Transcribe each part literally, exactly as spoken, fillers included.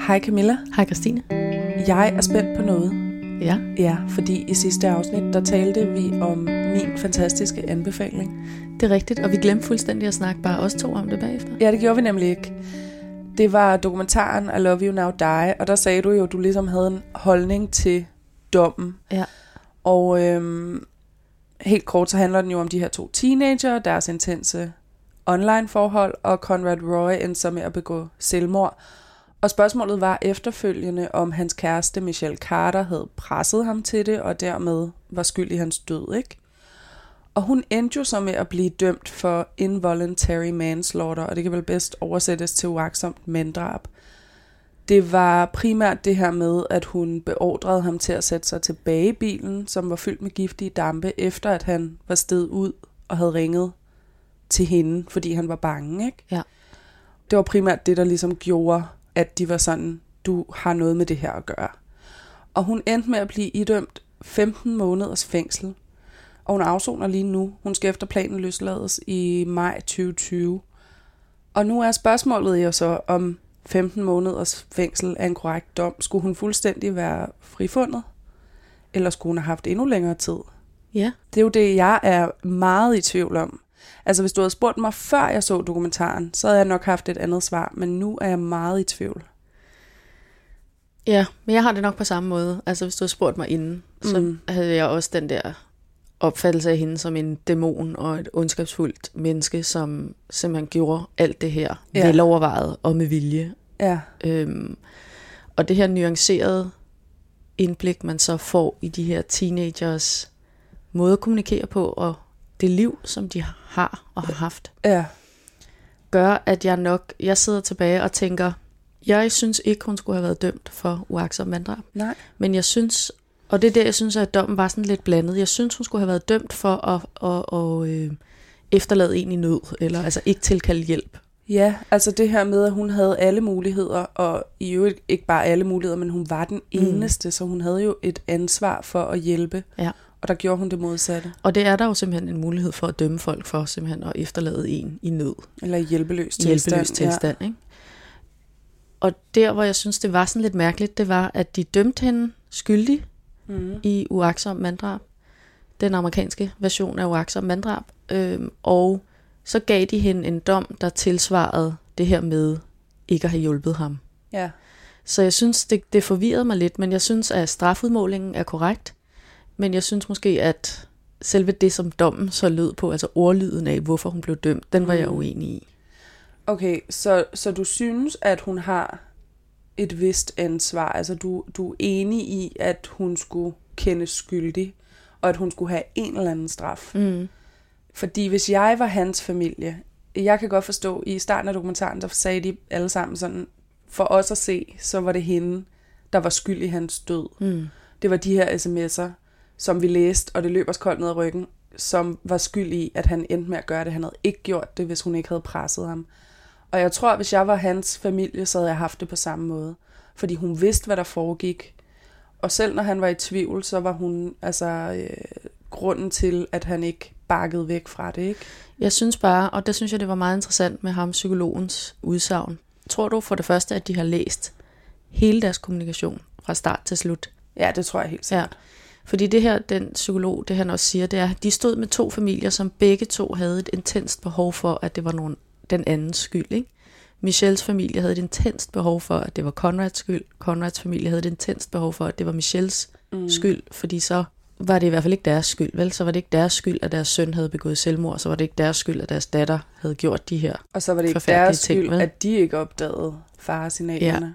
Hej Camilla. Hej Christine. Jeg er spændt på noget. Ja. Ja, fordi i sidste afsnit, der talte vi om min fantastiske anbefaling. Det er rigtigt, og vi glemte fuldstændig at snakke bare os to om det bagefter. Ja, det gjorde vi nemlig ikke. Det var dokumentaren I Love You Now Die, og der sagde du jo, at du ligesom havde en holdning til dommen. Ja. Og øhm, helt kort, så handler den jo om de her to teenager, deres intense online-forhold, og Conrad Roy endte så med at begå selvmord. Og spørgsmålet var efterfølgende, om hans kæreste Michelle Carter havde presset ham til det, og dermed var skyld i hans død, ikke? Og hun endte jo så med at blive dømt for involuntary manslaughter, og det kan vel bedst oversættes til uagtsomt manddrab. Det var primært det her med, at hun beordrede ham til at sætte sig tilbage i bilen, som var fyldt med giftige dampe, efter at han var steget ud og havde ringet til hende, fordi han var bange, ikke? Ja. Det var primært det, der ligesom gjorde, at de var sådan, du har noget med det her at gøre. Og hun endte med at blive idømt femten måneders fængsel, og hun afsoner lige nu. Hun skal efter planen løslades i maj tyve tyve. Og nu er spørgsmålet jo så, om femten måneders fængsel er en korrekt dom. Skulle hun fuldstændig være frifundet? Eller skulle hun have haft endnu længere tid? Ja. Det er jo det, jeg er meget i tvivl om. Altså hvis du havde spurgt mig, før jeg så dokumentaren, så havde jeg nok haft et andet svar, men nu er jeg meget i tvivl. Ja, men jeg har det nok på samme måde. Altså hvis du havde spurgt mig inden, så Mm. havde jeg også den der opfattelse af hende som en dæmon og et ondskabsfuldt menneske, som simpelthen gjorde alt det her Ja. velovervejet og med vilje. Ja, Øhm, og det her nuancerede indblik, man så får i de her teenagers måde at kommunikere på, og det liv, som de har og har haft, ja, gør, at jeg nok, jeg sidder tilbage og tænker, jeg synes ikke, hun skulle have været dømt for uagtsomt manddrab. nej. Men jeg synes, og det er der, jeg synes, at dommen var sådan lidt blandet. Jeg synes, hun skulle have været dømt for at, at, at, at øh, efterlade en i nød, eller altså ikke tilkalde hjælp. Ja, altså det her med, at hun havde alle muligheder, og i øvrigt ikke bare alle muligheder, men hun var den eneste, mm. så hun havde jo et ansvar for at hjælpe, Ja. og der gjorde hun det modsatte. Og det er der jo simpelthen en mulighed for at dømme folk for, simpelthen at efterlade en i nød. Eller i hjælpeløs tilstand. Hjælpeløs tilstand, ja. Ikke? Og der, hvor jeg synes, det var sådan lidt mærkeligt, det var, at de dømte hende skyldig Mm. i uagtsomt manddrab. Den amerikanske version af uagtsomt manddrab. Øhm, og så gav de hende en dom, der tilsvarede det her med ikke at have hjulpet ham. Ja. Så jeg synes, det, det forvirrede mig lidt, men jeg synes, at strafudmålingen er korrekt. Men jeg synes måske, at selve det, som dommen så lød på, altså ordlyden af, hvorfor hun blev dømt, den var jeg uenig i. Okay, så, så du synes, at hun har et vist ansvar, altså du, du er enig i, at hun skulle kendes skyldig, og at hun skulle have en eller anden straf. Mm. Fordi hvis jeg var hans familie, jeg kan godt forstå, i starten af dokumentaren, der sagde de alle sammen sådan, for os at se, så var det hende, der var skyld i hans død. Mm. Det var de her sms'er, som vi læste, og det løb os koldt ned ad ryggen, som var skyld i, at han endte med at gøre det. Han havde ikke gjort det, hvis hun ikke havde presset ham. Og jeg tror, at hvis jeg var hans familie, så havde jeg haft det på samme måde. Fordi hun vidste, hvad der foregik. Og selv når han var i tvivl, så var hun altså øh, grunden til, at han ikke bakkede væk fra det, ikke? Jeg synes bare, og der synes jeg, det var meget interessant med ham, psykologens udsagn. Tror du for det første, at de har læst hele deres kommunikation fra start til slut? Ja, det tror jeg helt sikkert. Ja. Fordi det her, den psykolog, det han også siger, det er, at de stod med to familier, som begge to havde et intenst behov for, at det var nogen, den andens skyld, ikke? Michelles familie havde et intenst behov for, at det var Conrads skyld. Conrads familie havde et intenst behov for, at det var Michelles mm. skyld, fordi så var det i hvert fald ikke deres skyld, vel? Så var det ikke deres skyld, at deres søn havde begået selvmord, så var det ikke deres skyld, at deres datter havde gjort de her Og så var det ikke deres skyld, ting, at de ikke opdagede faresignalerne. Ja.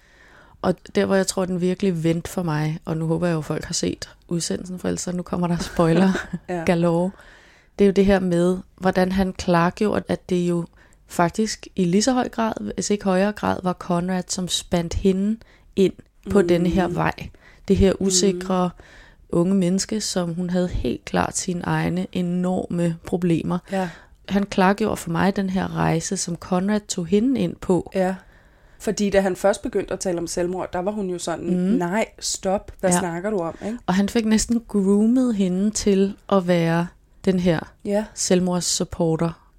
Og der, hvor jeg tror, den virkelig vendte for mig, og nu håber jeg jo, at folk har set udsendelsen, for ellers nu kommer der spoiler ja. galore. Det er jo det her med, hvordan han klargjorde, at det jo faktisk i lige så høj grad, hvis ikke højere grad, var Conrad, som spændt hende ind på mm. denne her vej. Det her usikre mm. unge menneske, som hun havde helt klart sine egne enorme problemer. Ja. Han klargjorde for mig den her rejse, som Conrad tog hende ind på. Ja, fordi da han først begyndte at tale om selvmord, der var hun jo sådan, mm. nej, stop, hvad ja. snakker du om? Ikke? Og han fik næsten groomet hende til at være den her ja. selvmordssupporter.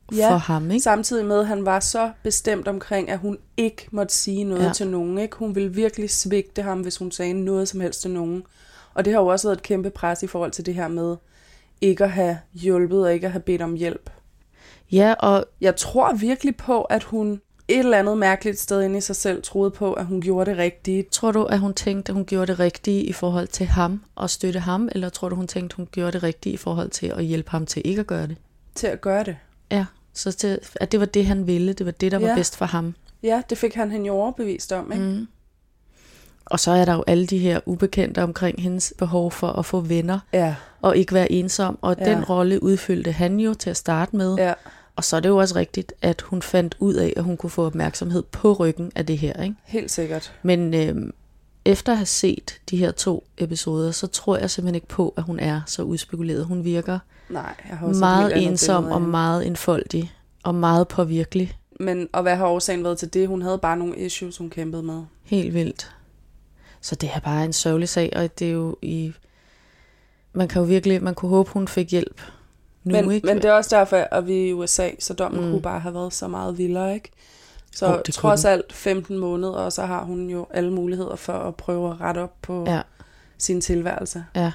ja, for ham, ikke? Samtidig med, at han var så bestemt omkring, at hun ikke måtte sige noget ja. til nogen. Ikke? Hun ville virkelig svigte ham, hvis hun sagde noget som helst til nogen. Og det har jo også været et kæmpe pres i forhold til det her med ikke at have hjulpet og ikke at have bedt om hjælp. Ja, og jeg tror virkelig på, at hun et eller andet mærkeligt sted inde i sig selv troede på, at hun gjorde det rigtige. Tror du, at hun tænkte, at hun gjorde det rigtige i forhold til ham og støtte ham, eller tror du, hun tænkte, at hun gjorde det rigtige i forhold til at hjælpe ham til ikke at gøre det? Til at gøre det. Ja, så til, at det var det, han ville. Det var det, der var ja. bedst for ham. Ja, det fik han hende jo overbevist om, ikke? Mm. Og så er der jo alle de her ubekendte omkring hendes behov for at få venner, ja. og ikke være ensom. Og ja. den rolle udfyldte han jo til at starte med. Ja. Og så er det jo også rigtigt, at hun fandt ud af, at hun kunne få opmærksomhed på ryggen af det her, ikke? Helt sikkert. Men øh, efter at have set de her to episoder, så tror jeg simpelthen ikke på, at hun er så udspekuleret. Hun virker Nej, jeg har også meget ensom og meget enfoldig og meget påvirkelig. Men og hvad har årsagen været til det? Hun havde bare nogle issues, hun kæmpede med. Helt vildt. Så det er bare en sørgelig sag, og det er jo i... Man kan jo virkelig... Man kunne håbe, hun fik hjælp nu, men, ikke? Men det er også derfor, at vi er i U S A, så dommen mm. kunne bare have været så meget vildere, ikke? Så oh, trods alt femten måneder, og så har hun jo alle muligheder for at prøve at rette op på ja. sin tilværelse. Ja.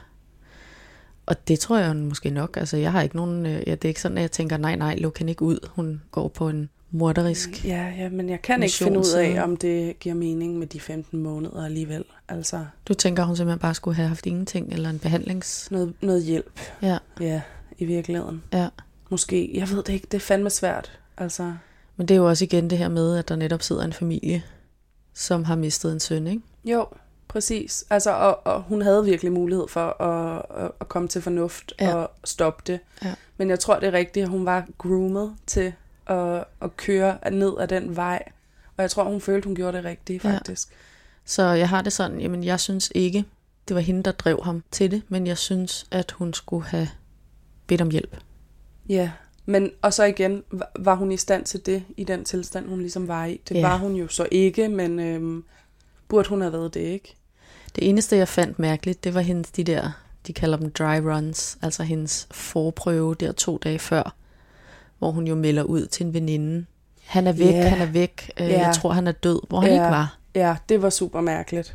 Og det tror jeg måske nok. Altså, jeg har ikke nogen... Ja, det er ikke sådan, at jeg tænker, nej, nej, luk hende ikke ud. Hun går på en morderisk... Ja, ja, men jeg kan ikke finde ud af, om det giver mening med de femten måneder alligevel. Altså, du tænker, hun simpelthen bare skulle have haft ingenting, eller en behandlings... Noget, noget hjælp. Ja. Ja, i virkeligheden. Ja. Måske. Jeg ved det ikke. Det er fandme svært. Altså... Men det er jo også igen det her med, at der netop sidder en familie, som har mistet en søn, ikke? Jo, præcis. Altså, og, og hun havde virkelig mulighed for at, at, at komme til fornuft ja. og stoppe det. Ja. Men jeg tror, det er rigtigt, at hun var groomet til at, at køre ned ad den vej. Og jeg tror, hun følte, hun gjorde det rigtigt, faktisk. Ja. Så jeg har det sådan, jamen jeg synes ikke, det var hende, der drev ham til det, men jeg synes, at hun skulle have bedt om hjælp. Ja, men og så igen, var hun i stand til det, i den tilstand, hun ligesom var i? Det ja. var hun jo så ikke, men øhm, burde hun have været det, ikke? Det eneste, jeg fandt mærkeligt, det var hendes, de der, de kalder dem dry runs, altså hendes forprøve der to dage før, hvor hun jo melder ud til en veninde. Han er væk, yeah. han er væk, øh, yeah. jeg tror, han er død, hvor han yeah. ikke var. Ja, det var super mærkeligt.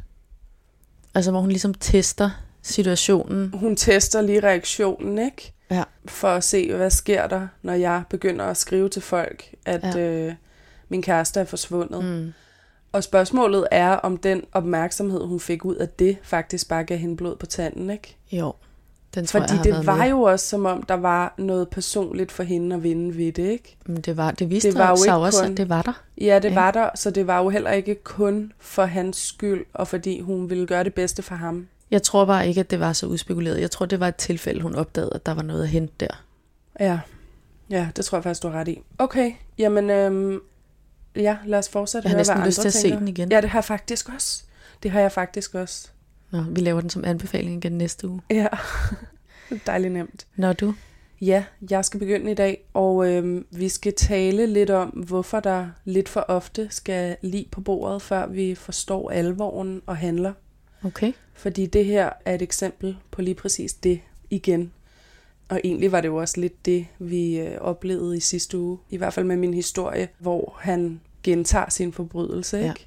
Altså, hvor hun ligesom tester situationen. Hun tester lige reaktionen, ikke? Ja. For at se, hvad sker der, når jeg begynder at skrive til folk, at ja. øh, min kæreste er forsvundet. Mm. Og spørgsmålet er, om den opmærksomhed, hun fik ud af det, faktisk bare gav hende blod på tanden, ikke? Jo, den tror Fordi jeg, det var med. Jo også, som om der var noget personligt for hende at vinde ved det, ikke? Men det var, det viste det var jo ikke også, kun, at det var der. Ja, det ja. var der, så det var jo heller ikke kun for hans skyld, og fordi hun ville gøre det bedste for ham. Jeg tror bare ikke, at det var så udspekuleret. Jeg tror, det var et tilfælde, hun opdagede, at der var noget at hente der. Ja, ja, det tror jeg faktisk, du har ret i. Okay, jamen, øhm, ja, lad os fortsætte. Jeg har næsten lyst til at tænker. se den igen. Ja, det har jeg faktisk også. Det har jeg faktisk også. Nå, vi laver den som anbefaling igen næste uge. Ja, dejligt nemt. Når du? Ja, jeg skal begynde i dag, og øhm, vi skal tale lidt om, hvorfor der lidt for ofte skal lig på bordet, før vi forstår alvoren og handler. Okay. Fordi det her er et eksempel på lige præcis det igen. Og egentlig var det jo også lidt det, vi øh, oplevede i sidste uge. I hvert fald med min historie, hvor han gentager sin forbrydelse, ikke? Ja.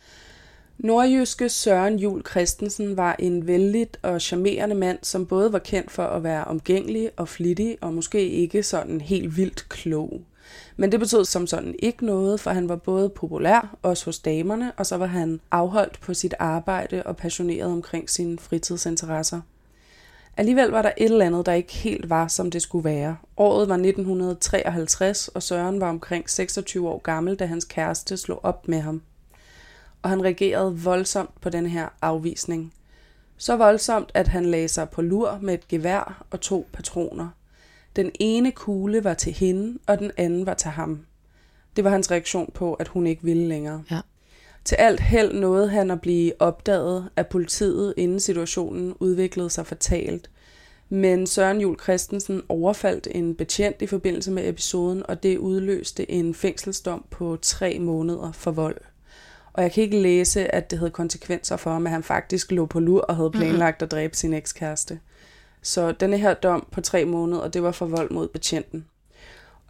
Nordjyske Søren Juhl Christensen var en vældigt og charmerende mand, som både var kendt for at være omgængelig og flittig, og måske ikke sådan helt vildt klog. Men det betød som sådan ikke noget, for han var både populær, også hos damerne, og så var han afholdt på sit arbejde og passioneret omkring sine fritidsinteresser. Alligevel var der et eller andet, der ikke helt var, som det skulle være. Året var nitten treoghalvtreds, og Søren var omkring seksogtyve år gammel, da hans kæreste slog op med ham. Og han reagerede voldsomt på den her afvisning. Så voldsomt, at han lagde sig på lur med et gevær og to patroner. Den ene kugle var til hende, og den anden var til ham. Det var hans reaktion på, at hun ikke ville længere. Ja. Til alt held nåede han at blive opdaget af politiet, inden situationen udviklede sig fatalt. Men Søren Juhl Christensen overfaldt en betjent i forbindelse med episoden, og det udløste en fængselsdom på tre måneder for vold. Og jeg kan ikke læse, at det havde konsekvenser for ham, at han faktisk lå på lur og havde planlagt at dræbe sin ekskæreste. Så denne her dom på tre måneder, det var for vold mod betjenten.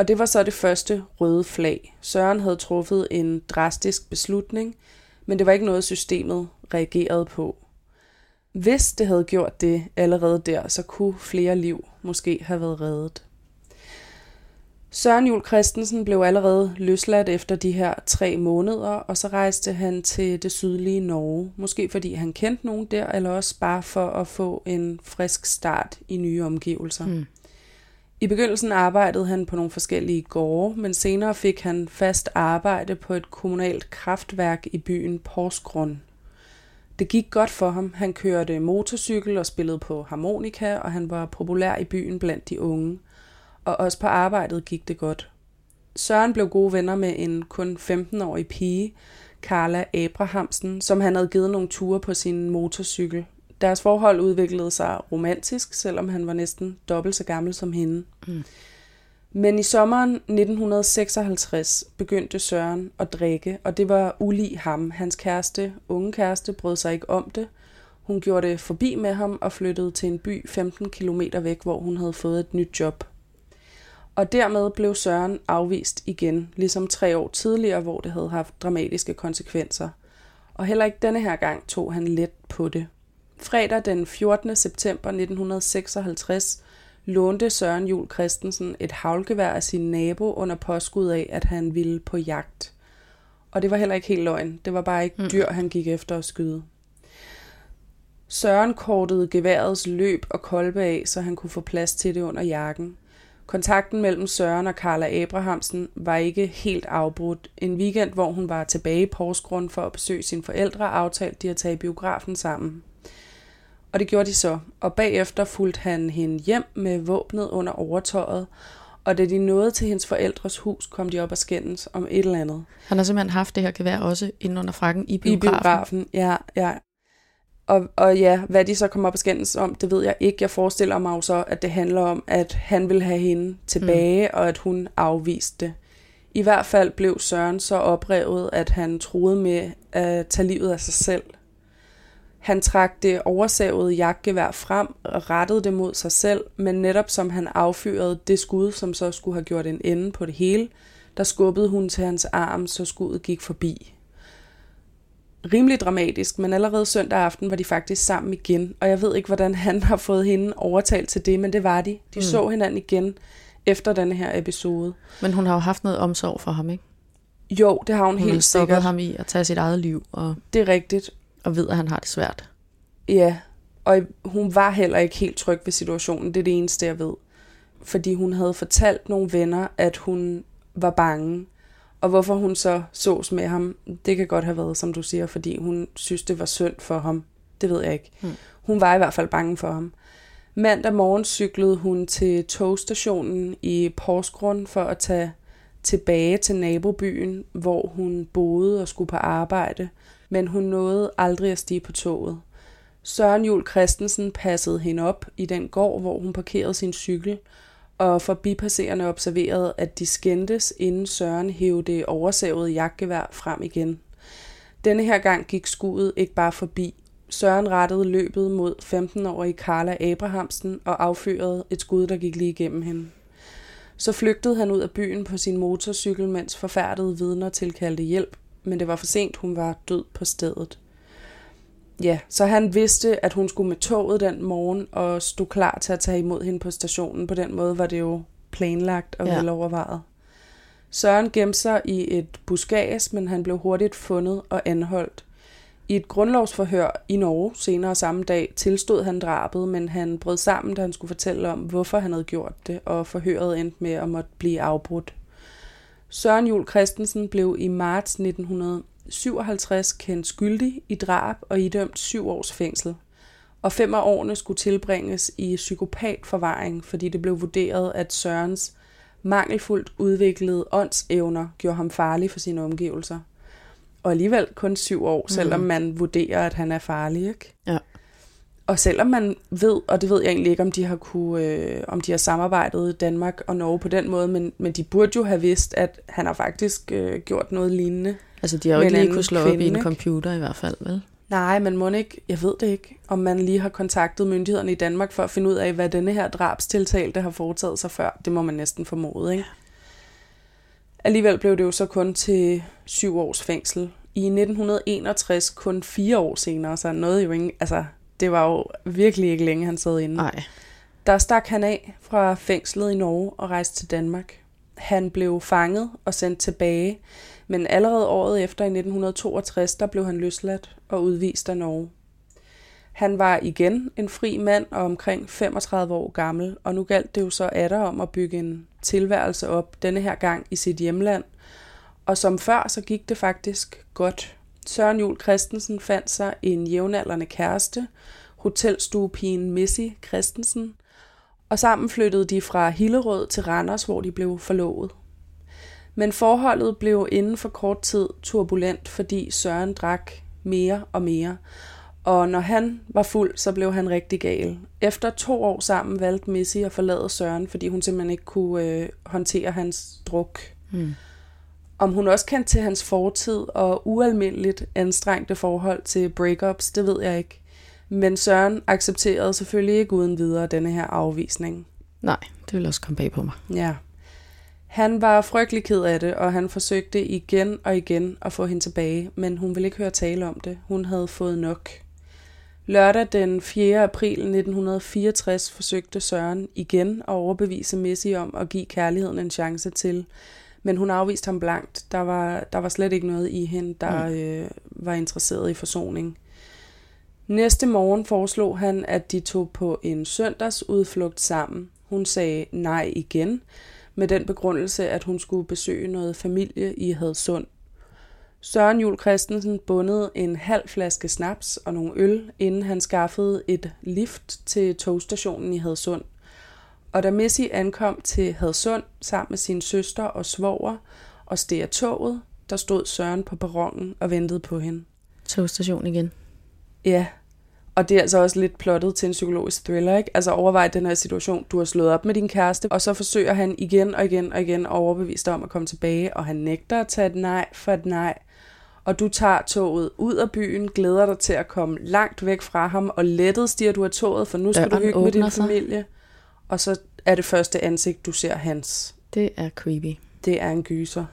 Og det var så det første røde flag. Søren havde truffet en drastisk beslutning, men det var ikke noget, systemet reagerede på. Hvis det havde gjort det allerede der, så kunne flere liv måske have været reddet. Søren Juul Christensen blev allerede løsladt efter de her tre måneder, og så rejste han til det sydlige Norge. Måske fordi han kendte nogen der, eller også bare for at få en frisk start i nye omgivelser. Mm. I begyndelsen arbejdede han på nogle forskellige gårde, men senere fik han fast arbejde på et kommunalt kraftværk i byen Porsgrunn. Det gik godt for ham. Han kørte motorcykel og spillede på harmonika, og han var populær i byen blandt de unge. Og også på arbejdet gik det godt. Søren blev gode venner med en kun femten-årig pige, Carla Abrahamsen, som han havde givet nogle ture på sin motorcykel. Deres forhold udviklede sig romantisk, selvom han var næsten dobbelt så gammel som hende. Mm. Men i sommeren nitten seksoghalvtreds begyndte Søren at drikke, og det var ulig ham. Hans kæreste, unge kæreste, brød sig ikke om det. Hun gjorde det forbi med ham og flyttede til en by femten kilometer væk, hvor hun havde fået et nyt job. Og dermed blev Søren afvist igen, ligesom tre år tidligere, hvor det havde haft dramatiske konsekvenser. Og heller ikke denne her gang tog han let på det. Fredag den fjortende september nitten seksoghalvtreds lånte Søren Juul Christensen et haglgevær af sin nabo under påskud af, at han ville på jagt. Og det var heller ikke helt løgn. Det var bare ikke dyr, han gik efter at skyde. Søren kortede geværets løb og kolbe af, så han kunne få plads til det under jakken. Kontakten mellem Søren og Carla Abrahamsen var ikke helt afbrudt. En weekend, hvor hun var tilbage i Porsgrunn for at besøge sine forældre, aftalte de at tage i biografen sammen. Og det gjorde de så, og bagefter fulgte han hende hjem med våbnet under overtøjet, og da de nåede til hendes forældres hus, kom de op og skændes om et eller andet. Han har simpelthen haft det her gevær også inde under frakken i biografen. I biografen, ja, ja. Og, og ja, hvad de så kom op og skændes om, det ved jeg ikke. Jeg forestiller mig jo så, at det handler om, at han ville have hende tilbage, mm. og at hun afviste det. I hvert fald blev Søren så oprevet, at han troede med at tage livet af sig selv. Han trak det oversavede jagtgevær frem og rettede det mod sig selv, men netop som han affyrede det skud, som så skulle have gjort en ende på det hele, der skubbede hun til hans arm, så skuddet gik forbi. Rimelig dramatisk, men allerede søndag aften var de faktisk sammen igen, og jeg ved ikke, hvordan han har fået hende overtalt til det, men det var de. De mm. så hinanden igen efter denne her episode. Men hun har jo haft noget omsorg for ham, ikke? Jo, det har hun, hun helt sikkert. Hun har ham i at tage sit eget liv. Og, det er rigtigt. Og ved, at han har det svært. Ja, og hun var heller ikke helt tryg ved situationen, det er det eneste, jeg ved. Fordi hun havde fortalt nogle venner, at hun var bange. Og hvorfor hun så sås med ham, det kan godt have været, som du siger, fordi hun synes, det var synd for ham. Det ved jeg ikke. Hmm. Hun var i hvert fald bange for ham. Mandag morgen cyklede hun til togstationen i Porsgrunn for at tage tilbage til nabobyen, hvor hun boede og skulle på arbejde, men hun nåede aldrig at stige på toget. Søren Juul Christensen passede hende op i den gård, hvor hun parkerede sin cykel, og forbipasserende observerede, at de skændtes, inden Søren hævde det oversavede jagtgevær frem igen. Denne her gang gik skuddet ikke bare forbi. Søren rettede løbet mod femten-årige Carla Abrahamsen og affyrede et skud, der gik lige igennem hende. Så flygtede han ud af byen på sin motorcykel, mens forfærdede vidner tilkaldte hjælp, men det var for sent, hun var død på stedet. Ja, så han vidste, at hun skulle med toget den morgen og stod klar til at tage imod hende på stationen. På den måde var det jo planlagt og ja. velovervejet. Søren gemte sig i et buskads, men han blev hurtigt fundet og anholdt. I et grundlovsforhør i Norge senere samme dag tilstod han drabet, men han brød sammen, da han skulle fortælle om, hvorfor han havde gjort det, og forhøret endte med at måtte blive afbrudt. Søren Juul Christensen blev i marts nitten syvoghalvtreds kendt skyldig i drab og idømt syv års fængsel. Og fem af årene skulle tilbringes i psykopatforvaring, fordi det blev vurderet, at Sørens mangelfuldt udviklede åndsevner gjorde ham farlig for sine omgivelser. Og alligevel kun syv år, selvom mm. man vurderer, at han er farlig, ikke? Ja. Og selvom man ved, og det ved jeg egentlig ikke, om de har kunne, øh, om de har samarbejdet i Danmark og Norge på den måde, men, men de burde jo have vidst, at han har faktisk øh, gjort noget lignende. Altså, de har jo ikke lige kunne slå kvinde, op i en ikke? computer i hvert fald, vel? Nej, men må ikke, jeg ved det ikke, om man lige har kontaktet myndighederne i Danmark for at finde ud af, hvad denne her drabstiltalte har foretaget sig før. Det må man næsten formode, ikke? Alligevel blev det jo så kun til syv års fængsel. I nitten enogtres, kun fire år senere, så noget jo ingen, altså det var jo virkelig ikke længe, han sad inde. Nej. Der stak han af fra fængslet i Norge og rejste til Danmark. Han blev fanget og sendt tilbage, men allerede året efter i nitten toogtres, der blev han løsladt og udvist af Norge. Han var igen en fri mand og omkring femogtredive år gammel, og nu galt det jo så atter om at bygge en tilværelse op, denne her gang i sit hjemland. Og som før, så gik det faktisk godt. Søren Juul Christensen fandt sig en jævnaldrende kæreste, hotelstuepigen Missy Christensen, og sammen flyttede de fra Hillerød til Randers, hvor de blev forlovet. Men forholdet blev inden for kort tid turbulent, fordi Søren drak mere og mere, og når han var fuld, så blev han rigtig gal. Efter to år sammen valgte Missy at forlade Søren, fordi hun simpelthen ikke kunne øh, håndtere hans druk. Hmm. Om hun også kendte til hans fortid og ualmindeligt anstrengte forhold til breakups, det ved jeg ikke. Men Søren accepterede selvfølgelig ikke uden videre denne her afvisning. Nej, det ville også komme bag på mig. Ja. Han var frygtelig ked af det, og han forsøgte igen og igen at få hende tilbage, men hun ville ikke høre tale om det. Hun havde fået nok. Lørdag den fjerde april nitten fireogtres forsøgte Søren igen at overbevise Missy om at give kærligheden en chance til, men hun afviste ham blankt. Der var, der var slet ikke noget i hende, der mm. øh, var interesseret i forsoning. Næste morgen foreslog han, at de tog på en søndagsudflugt sammen. Hun sagde nej igen, med den begrundelse, at hun skulle besøge noget familie i Hadsund. Søren Juul Christensen bundede en halv flaske snaps og nogle øl, inden han skaffede et lift til togstationen i Hadsund. Og da Missy ankom til Hadsund sammen med sin søster og svoger og steg af toget, der stod Søren på perronen og ventede på hende. Togstation igen. Ja, og det er altså også lidt plottet til en psykologisk thriller, ikke? Altså overvej den her situation, du har slået op med din kæreste, og så forsøger han igen og igen og igen at overbevise dig om at komme tilbage, og han nægter at tage et nej for et nej. Og du tager toget ud af byen, glæder dig til at komme langt væk fra ham, og lettet stiger du af toget, for nu skal Døren du hygge med din sig. familie. Og så er det første ansigt, du ser hans. Det er creepy. Det er en gyser.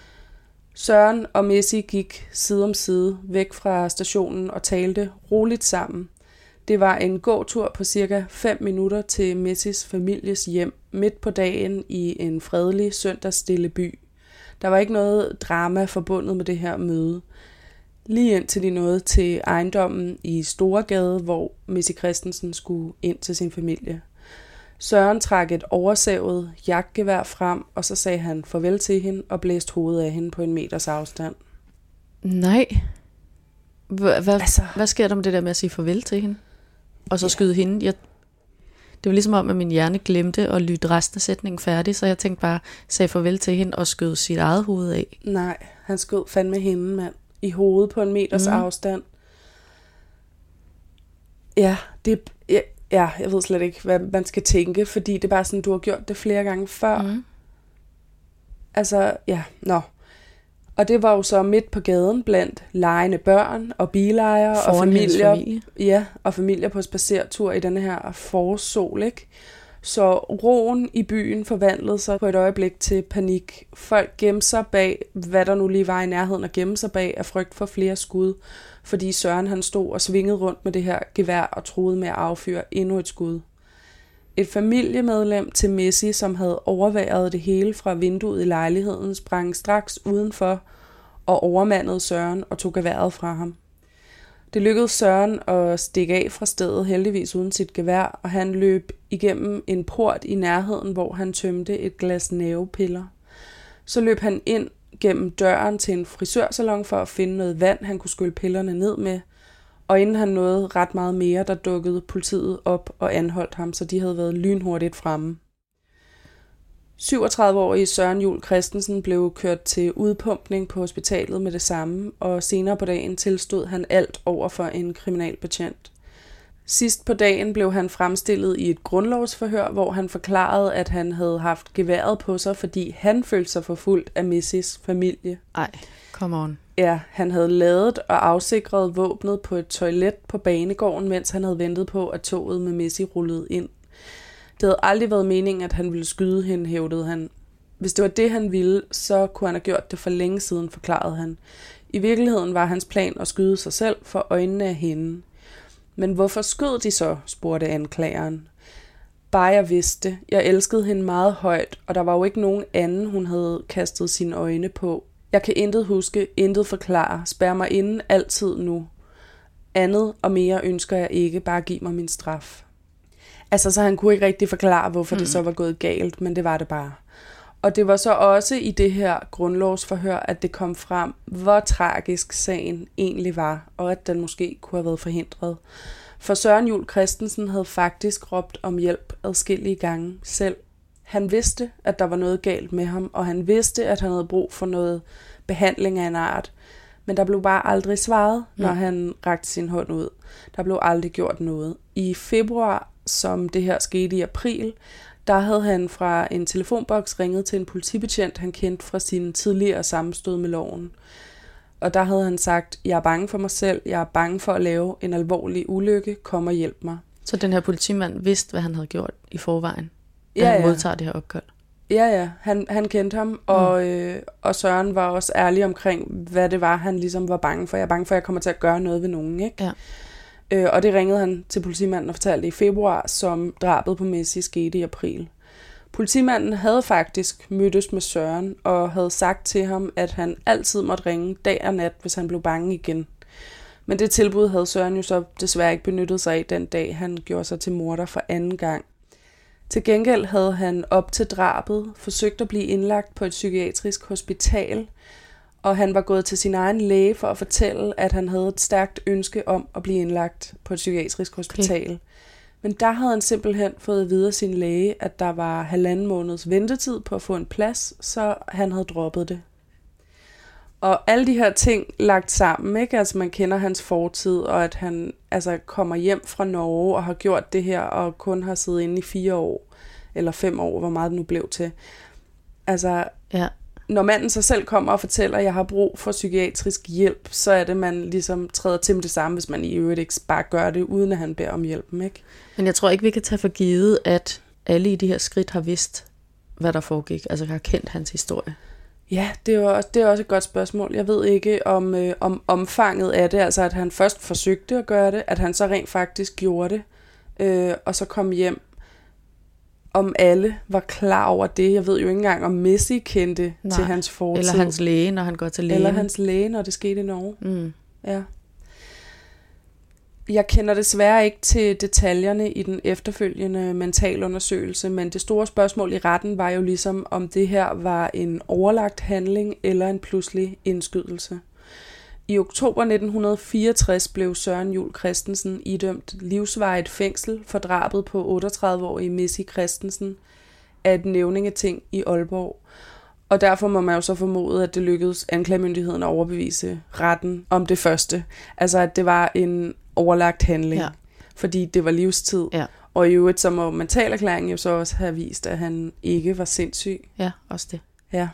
Søren og Missy gik side om side væk fra stationen og talte roligt sammen. Det var en gåtur på cirka fem minutter til Missys families hjem midt på dagen i en fredelig søndagsstille by. Der var ikke noget drama forbundet med det her møde. Lige indtil de nåede til ejendommen i Storegade, hvor Missy Christensen skulle ind til sin familie. Søren trak et oversavet jagtgevær frem, og så sagde han farvel til hende og blæste hovedet af hende på en meters afstand. Nej. Hva, hva, altså, hvad sker der med det der med at sige farvel til hende? Og så ja. skyde hende? Jeg, det var ligesom om, at min hjerne glemte at lytte resten af sætningen færdig, så jeg tænkte bare, sagde farvel til hende og skød sit eget hoved af. Nej, han skød fandme hende, mand. I hovedet på en meters mm. afstand. Ja, det ja, ja, jeg ved slet ikke, hvad man skal tænke, fordi det er bare sådan, du har gjort det flere gange før. Mm. Altså, ja, nå. Og det var jo så midt på gaden blandt legende børn og bilejere og familier. Familie. Ja, og familier på spadsertur i denne her forårssol, ikke? Så roen i byen forvandlede sig på et øjeblik til panik. Folk gemte sig bag, hvad der nu lige var i nærheden at gemme sig bag, af frygt for flere skud, fordi Søren han stod og svingede rundt med det her gevær og troede med at affyre endnu et skud. Et familiemedlem til Missy, som havde overværet det hele fra vinduet i lejligheden, sprang straks udenfor og overmandede Søren og tog geværet fra ham. Det lykkedes Søren at stikke af fra stedet, heldigvis uden sit gevær, og han løb igennem en port i nærheden, hvor han tømte et glas nervepiller. Så løb han ind gennem døren til en frisørsalon for at finde noget vand, han kunne skylle pillerne ned med, og inden han nåede ret meget mere, der dukkede politiet op og anholdt ham, så de havde været lynhurtigt fremme. syvogtredive-årige Søren Juul Christensen blev kørt til udpumpning på hospitalet med det samme, og senere på dagen tilstod han alt over for en kriminalbetjent. Sidst på dagen blev han fremstillet i et grundlovsforhør, hvor han forklarede, at han havde haft geværet på sig, fordi han følte sig forfulgt af Missys familie. Ej, come on. Ja, han havde ladet og afsikret våbnet på et toilet på banegården, mens han havde ventet på, at toget med Missy rullede ind. Det havde aldrig været meningen, at han ville skyde hende, hævdede han. Hvis det var det, han ville, så kunne han have gjort det for længe siden, forklarede han. I virkeligheden var hans plan at skyde sig selv for øjnene af hende. Men hvorfor skød de så, spurgte anklageren. Bare jeg vidste. Jeg elskede hende meget højt, og der var jo ikke nogen anden, hun havde kastet sine øjne på. Jeg kan intet huske, intet forklare. Spær mig inden altid nu. Andet og mere ønsker jeg ikke, bare giv mig min straf. Altså, så han kunne ikke rigtig forklare, hvorfor mm. det så var gået galt, men det var det bare. Og det var så også i det her grundlovsforhør, at det kom frem, hvor tragisk sagen egentlig var, og at den måske kunne have været forhindret. For Søren Juul Christensen havde faktisk råbt om hjælp adskillige gange selv. Han vidste, at der var noget galt med ham, og han vidste, at han havde brug for noget behandling af en art. Men der blev bare aldrig svaret, når mm. han rakte sin hånd ud. Der blev aldrig gjort noget. I februar, som det her skete i april, der havde han fra en telefonboks ringet til en politibetjent, han kendte fra sin tidligere sammenstød med loven. Og der havde han sagt, jeg er bange for mig selv, jeg er bange for at lave en alvorlig ulykke, kom og hjælp mig. Så den her politimand vidste, hvad han havde gjort i forvejen, da ja, han ja. modtager det her opkald? Ja, ja, han, han kendte ham, og, mm. øh, og Søren var også ærlig omkring, hvad det var, han ligesom var bange for. Jeg er bange for, at jeg kommer til at gøre noget ved nogen, ikke? Ja. Øh, og det ringede han til politimanden og fortalte i februar, som drabet på Messi skete i april. Politimanden havde faktisk mødtes med Søren og havde sagt til ham, at han altid måtte ringe dag og nat, hvis han blev bange igen. Men det tilbud havde Søren jo så desværre ikke benyttet sig af den dag, han gjorde sig til morder for anden gang. Til gengæld havde han op til drabet forsøgt at blive indlagt på et psykiatrisk hospital, og han var gået til sin egen læge for at fortælle, at han havde et stærkt ønske om at blive indlagt på et psykiatrisk hospital. Okay. Men der havde han simpelthen fået at vide af sin læge, at der var halvanden måneds ventetid på at få en plads, så han havde droppet det. Og alle de her ting lagt sammen, ikke? Altså man kender hans fortid, og at han altså kommer hjem fra Norge og har gjort det her, og kun har siddet inde i fire år, eller fem år, hvor meget det nu blev til. Altså, ja. Når manden så selv kommer og fortæller, at jeg har brug for psykiatrisk hjælp, så er det, man ligesom træder til med det samme, hvis man i øvrigt ikke bare gør det, uden at han beder om hjælpen, ikke? Men jeg tror ikke, vi kan tage for givet, at alle i de her skridt har vidst, hvad der foregik, altså har kendt hans historie. Ja, det er, også, det er også et godt spørgsmål. Jeg ved ikke om, øh, om omfanget af det, altså at han først forsøgte at gøre det, at han så rent faktisk gjorde det, øh, og så kom hjem. Om alle var klar over det. Jeg ved jo ikke engang, om Messi kendte Nej. til hans fortid. Eller hans læge, når han går til lægen. Eller hans læge, når det skete i Norge. Mm. Ja. Jeg kender desværre ikke til detaljerne i den efterfølgende mentalundersøgelse, men det store spørgsmål i retten var jo ligesom, om det her var en overlagt handling eller en pludselig indskydelse. I oktober nitten fireogtres blev Søren Juul Christensen idømt livsvarigt fængsel for drabet på otteogtredive-årige Messi Christensen af et nævningeting i Aalborg. Og derfor må man jo så formode, at det lykkedes anklagemyndigheden at overbevise retten om det første. Altså at det var en overlagt handling, ja. Fordi det var livstid. Ja. Og i øvrigt så må mentalerklæringen jo så også have vist, at han ikke var sindssyg. Ja, også det. Ja.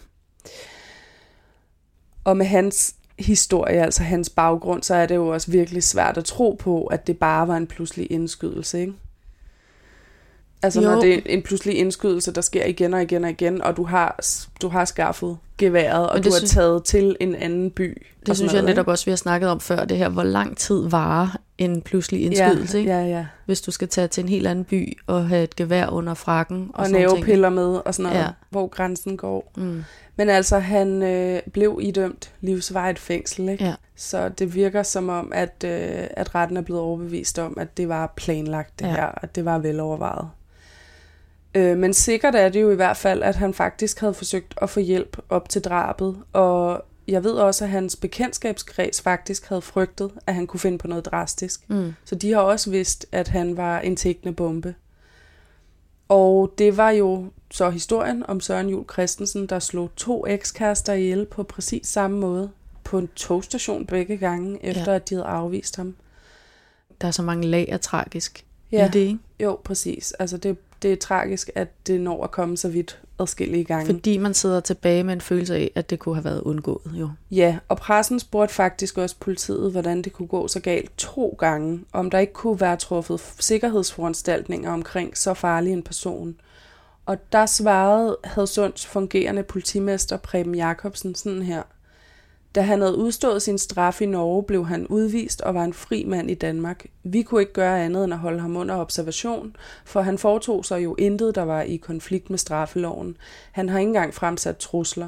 Og med hans historie, altså hans baggrund, så er det jo også virkelig svært at tro på, at det bare var en pludselig indskydelse, ikke? Altså jo. Når det er en pludselig indskydelse, der sker igen og igen og igen, og du har, du har skaffet geværet, og du har synes, taget til en anden by. Det synes noget, jeg netop også, vi har snakket om før, det her, hvor lang tid varer en pludselig indskydelse, ja, ikke? Ja, ja. Hvis du skal tage til en helt anden by og have et gevær under frakken. Og, og nævepiller med, og sådan noget, ja. Hvor grænsen går. Mm. Men altså, han øh, blev idømt livsvarigt fængsel, ikke? Ja. Så det virker som om, at, øh, at retten er blevet overbevist om, at det var planlagt det ja. her, at det var velovervejet. Øh, men sikkert er det jo i hvert fald, at han faktisk havde forsøgt at få hjælp op til drabet, og jeg ved også, at hans bekendtskabskreds faktisk havde frygtet, at han kunne finde på noget drastisk. Mm. Så de har også vidst, at han var en tikkende bombe. Og det var jo så historien om Søren Juul Christensen, der slog to ekskærester ihjel på præcis samme måde, på en togstation begge gange, efter ja. at de havde afvist ham. Der er så mange lag af tragisk ja. i det, ikke? Jo, præcis. Altså det, det er tragisk, at det når at komme så vidt adskillige gange. Fordi man sidder tilbage med en følelse af, at det kunne have været undgået, jo. Ja, og pressen spurgte faktisk også politiet, hvordan det kunne gå så galt to gange, om der ikke kunne være truffet sikkerhedsforanstaltninger omkring så farlig en person. Og der svarede Hadsunds fungerende politimester Preben Jacobsen sådan her. Da han havde udstået sin straf i Norge, blev han udvist og var en fri mand i Danmark. Vi kunne ikke gøre andet end at holde ham under observation, for han foretog sig jo intet, der var i konflikt med straffeloven. Han har ikke engang fremsat trusler.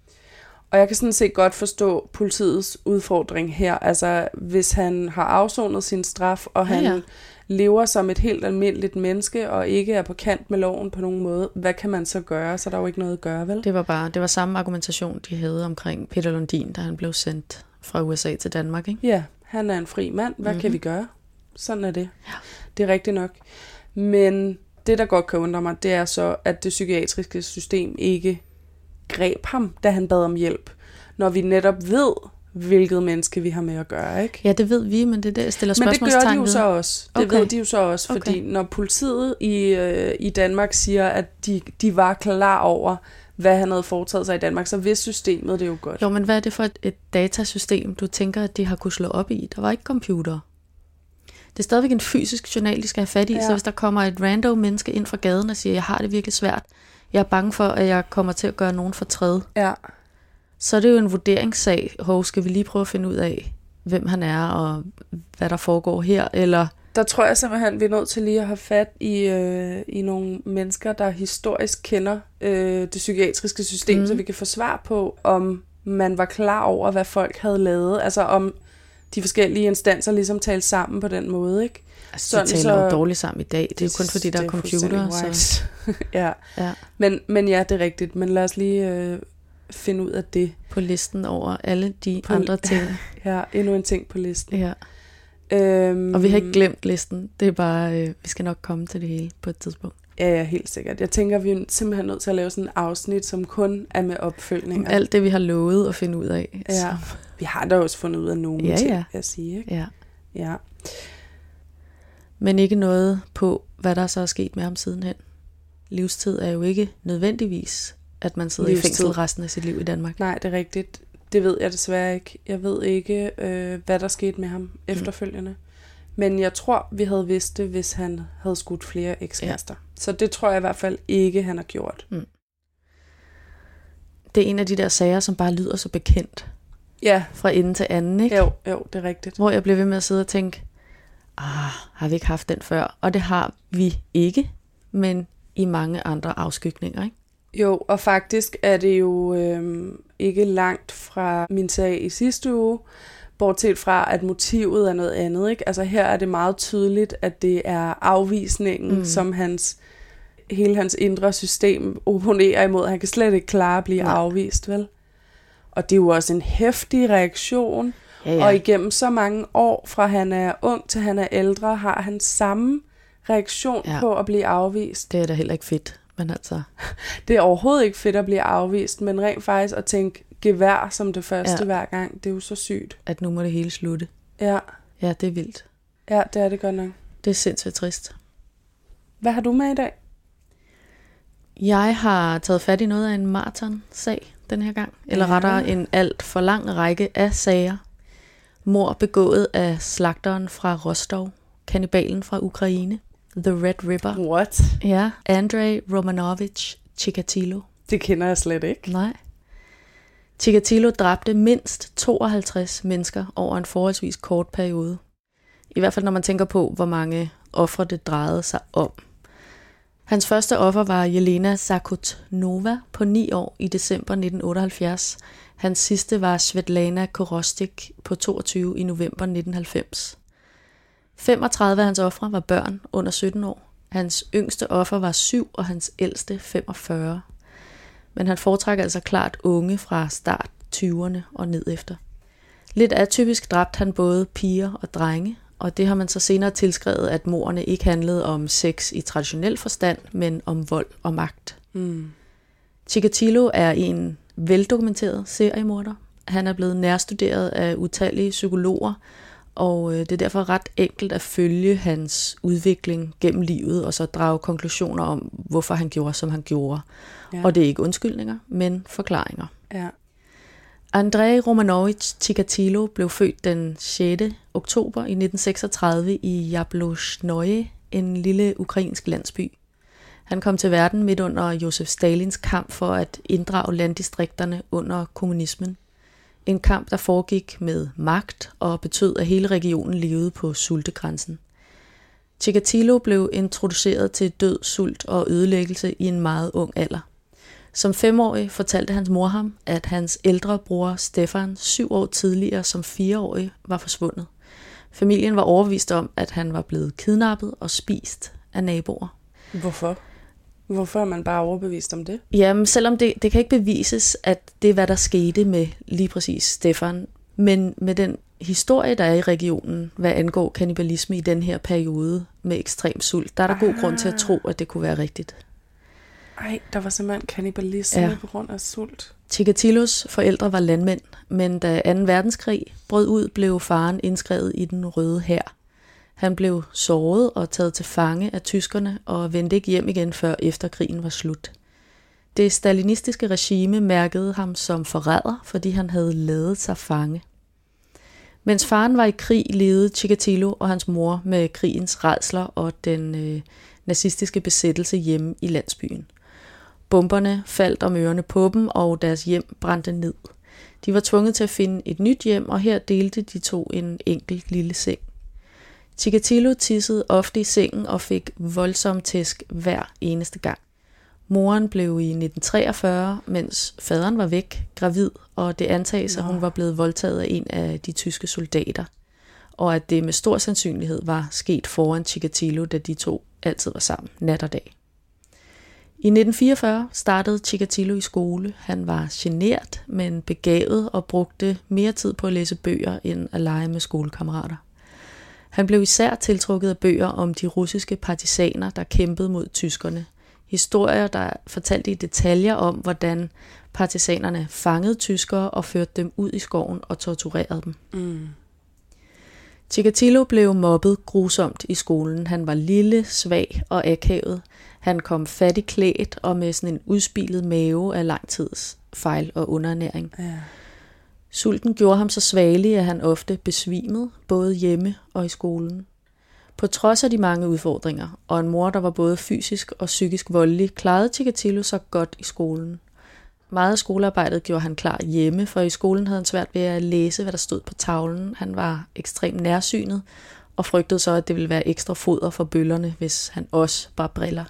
Og jeg kan sådan set godt forstå politiets udfordring her. Altså, hvis han har afsonet sin straf, og han ja, ja. lever som et helt almindeligt menneske, og ikke er på kant med loven på nogen måde, hvad kan man så gøre? Så der er jo ikke noget at gøre, vel? Det var bare, det var samme argumentation, de havde omkring Peter Lundin, da han blev sendt fra U S A til Danmark, ikke? Ja, han er en fri mand. Hvad mm-hmm. kan vi gøre? Sådan er det. Ja. Det er rigtigt nok. Men det, der godt kan undre mig, det er så, at det psykiatriske system ikke greb ham, da han bad om hjælp. Når vi netop ved, hvilket menneske vi har med at gøre, ikke? Ja, det ved vi, men det er det, jeg stiller spørgsmålstegn ved. Men det gør de jo så også. Det okay. ved de jo så også, fordi okay. når politiet i, øh, i Danmark siger, at de, de var klar over, hvad han havde foretaget sig i Danmark, så vidste systemet det jo godt. Jo, men hvad er det for et, et datasystem, du tænker, at de har kunne slå op i? Der var ikke computer. Det er stadigvæk en fysisk journal, de skal have fat i, ja. Så hvis der kommer et random menneske ind fra gaden og siger, jeg har det virkelig svært, jeg er bange for, at jeg kommer til at gøre nogen fortræd, ja. så er det jo en vurderingssag. Hov, skal vi lige prøve at finde ud af, hvem han er, og hvad der foregår her, eller... Der tror jeg simpelthen, vi er nødt til lige at have fat i, øh, i nogle mennesker, der historisk kender øh, det psykiatriske system, mm. så vi kan få svar på, om man var klar over, hvad folk havde lavet. Altså om de forskellige instanser ligesom talte sammen på den måde, ikke? Altså, Sådan, de taler så, jo dårligt sammen i dag. Det er jo kun fordi, der er, er computer. Så. ja. ja. Men, men ja, det er rigtigt. Men lad os lige øh, finde ud af det. På listen over alle de på, andre ting. Ja, endnu en ting på listen. Ja. Øhm, og vi har ikke glemt listen. Det er bare, øh, vi skal nok komme til det hele på et tidspunkt. Ja, ja, helt sikkert. Jeg tænker, vi er simpelthen nødt til at lave sådan et afsnit, som kun er med opfølgninger. Om alt det, vi har lovet at finde ud af. Ja, så. Vi har da også fundet ud af nogle ja, ting, ja. jeg siger. Ikke? Ja. Ja. Men ikke noget på, hvad der så er sket med ham sidenhen. Livstid er jo ikke nødvendigvis, at man sidder Livstid. i fængsel resten af sit liv i Danmark. Nej, det er rigtigt. Det ved jeg desværre ikke. Jeg ved ikke, øh, hvad der skete med ham mm. efterfølgende. Men jeg tror, vi havde vidst det, hvis han havde skudt flere ekskærester. Ja. Så det tror jeg i hvert fald ikke, han har gjort. Mm. Det er en af de der sager, som bare lyder så bekendt. Ja. Fra ende til anden, ikke? Jo, jo, det er rigtigt. Hvor jeg blev ved med at sidde og tænke, ah, har vi ikke haft den før? Og det har vi ikke, men i mange andre afskygninger, ikke? Jo, og faktisk er det jo øh, ikke langt fra min sag i sidste uge, bortset fra, at motivet er noget andet, ikke? Altså her er det meget tydeligt, at det er afvisningen, mm. som hans, hele hans indre system opponerer imod. Han kan slet ikke klare at blive Nej. afvist, vel? Og det er jo også en heftig reaktion, ja, ja. Og igennem så mange år, fra han er ung til han er ældre, har han samme reaktion ja. på at blive afvist. Det er da heller ikke fedt, men altså... Det er overhovedet ikke fedt at blive afvist, men rent faktisk at tænke gevær som det første ja. hver gang, det er jo så sygt. At nu må det hele slutte. Ja. Ja, det er vildt. Ja, det er det godt nok. Det er sindssygt trist. Hvad har du med i dag? Jeg har taget fat i noget af en maraton-sag den her gang. Eller ja. rettere en alt for lang række af sager. Mord begået af slagteren fra Rostov. Kannibalen fra Ukraine. The Red Ripper. What? Ja, Andrei Romanovich Chikatilo. Det kender jeg slet ikke. Nej. Chikatilo dræbte mindst tooghalvtreds mennesker over en forholdsvis kort periode. I hvert fald når man tænker på, hvor mange ofre det drejede sig om. Hans første offer var Jelena Zakotnova på ni år i december nitten otteoghalvfjerds. Hans sidste var Svetlana Korostik på toogtyve i november nitten halvfems. femogtredive af hans ofre var børn under sytten år. Hans yngste offer var syv, og hans ældste femogfyrre. Men han foretrækker altså klart unge fra start tyverne og ned efter. Lidt atypisk dræbte han både piger og drenge, og det har man så senere tilskrevet, at mordene ikke handlede om sex i traditionel forstand, men om vold og magt. Mm. Chikatilo er en veldokumenteret seriemorder. Han er blevet nærstuderet af utallige psykologer, og det er derfor ret enkelt at følge hans udvikling gennem livet, og så drage konklusioner om, hvorfor han gjorde, som han gjorde. Ja. Og det er ikke undskyldninger, men forklaringer. Ja. Andrei Romanovich Chikatilo blev født den sjette oktober i nitten seksogtredive i Jablonskoye, en lille ukrainsk landsby. Han kom til verden midt under Josef Stalins kamp for at inddrage landdistrikterne under kommunismen. En kamp, der foregik med magt og betød, at hele regionen levede på sultegrænsen. Chikatilo blev introduceret til død, sult og ødelæggelse i en meget ung alder. Som femårig fortalte hans mor ham, at hans ældre bror Stefan syv år tidligere som fireårig var forsvundet. Familien var overbevist om, at han var blevet kidnappet og spist af naboer. Hvorfor? Hvorfor er man bare overbevist om det? Jamen, selvom det, det kan ikke bevises, at det er, hvad der skete med lige præcis Stefan. Men med den historie, der er i regionen, hvad angår kannibalisme i den her periode med ekstrem sult, der er der ah. god grund til at tro, at det kunne være rigtigt. Ej, der var simpelthen kannibalisme ja. på grund af sult. Chikatilos forældre var landmænd, men da anden verdenskrig brød ud, blev faren indskrevet i den røde hær. Han blev såret og taget til fange af tyskerne og vendte ikke hjem igen, før efter krigen var slut. Det stalinistiske regime mærkede ham som forræder, fordi han havde ladet sig fange. Mens faren var i krig, levede Chikatilo og hans mor med krigens rædsler og den øh, nazistiske besættelse hjemme i landsbyen. Bomberne faldt om ørerne på dem, og deres hjem brændte ned. De var tvunget til at finde et nyt hjem, og her delte de to en enkelt lille seng. Chikatilo tissede ofte i sengen og fik voldsom tæsk hver eneste gang. Moren blev i nitten treogfyrre, mens faderen var væk, gravid, og det antages, at hun var blevet voldtaget af en af de tyske soldater, og at det med stor sandsynlighed var sket foran Chikatilo, da de to altid var sammen, nat og dag. I nitten fireogfyrre startede Chikatilo i skole. Han var genert, men begavet og brugte mere tid på at læse bøger end at lege med skolekammerater. Han blev især tiltrukket af bøger om de russiske partisaner, der kæmpede mod tyskerne. Historier, der fortalte i detaljer om, hvordan partisanerne fangede tyskere og førte dem ud i skoven og torturerede dem. Mm. Chikatilo blev mobbet grusomt i skolen. Han var lille, svag og akavet. Han kom fattig klædt og med sådan en udspilet mave af lang tids fejl og underernæring. Ja. Sulten gjorde ham så svagelig, at han ofte besvimede, både hjemme og i skolen. På trods af de mange udfordringer, og en mor, der var både fysisk og psykisk voldelig, klarede Chikatilo sig godt i skolen. Meget af skolearbejdet gjorde han klar hjemme, for i skolen havde han svært ved at læse, hvad der stod på tavlen. Han var ekstremt nærsynet, og frygtede så, at det ville være ekstra foder for bøllerne, hvis han også bar briller.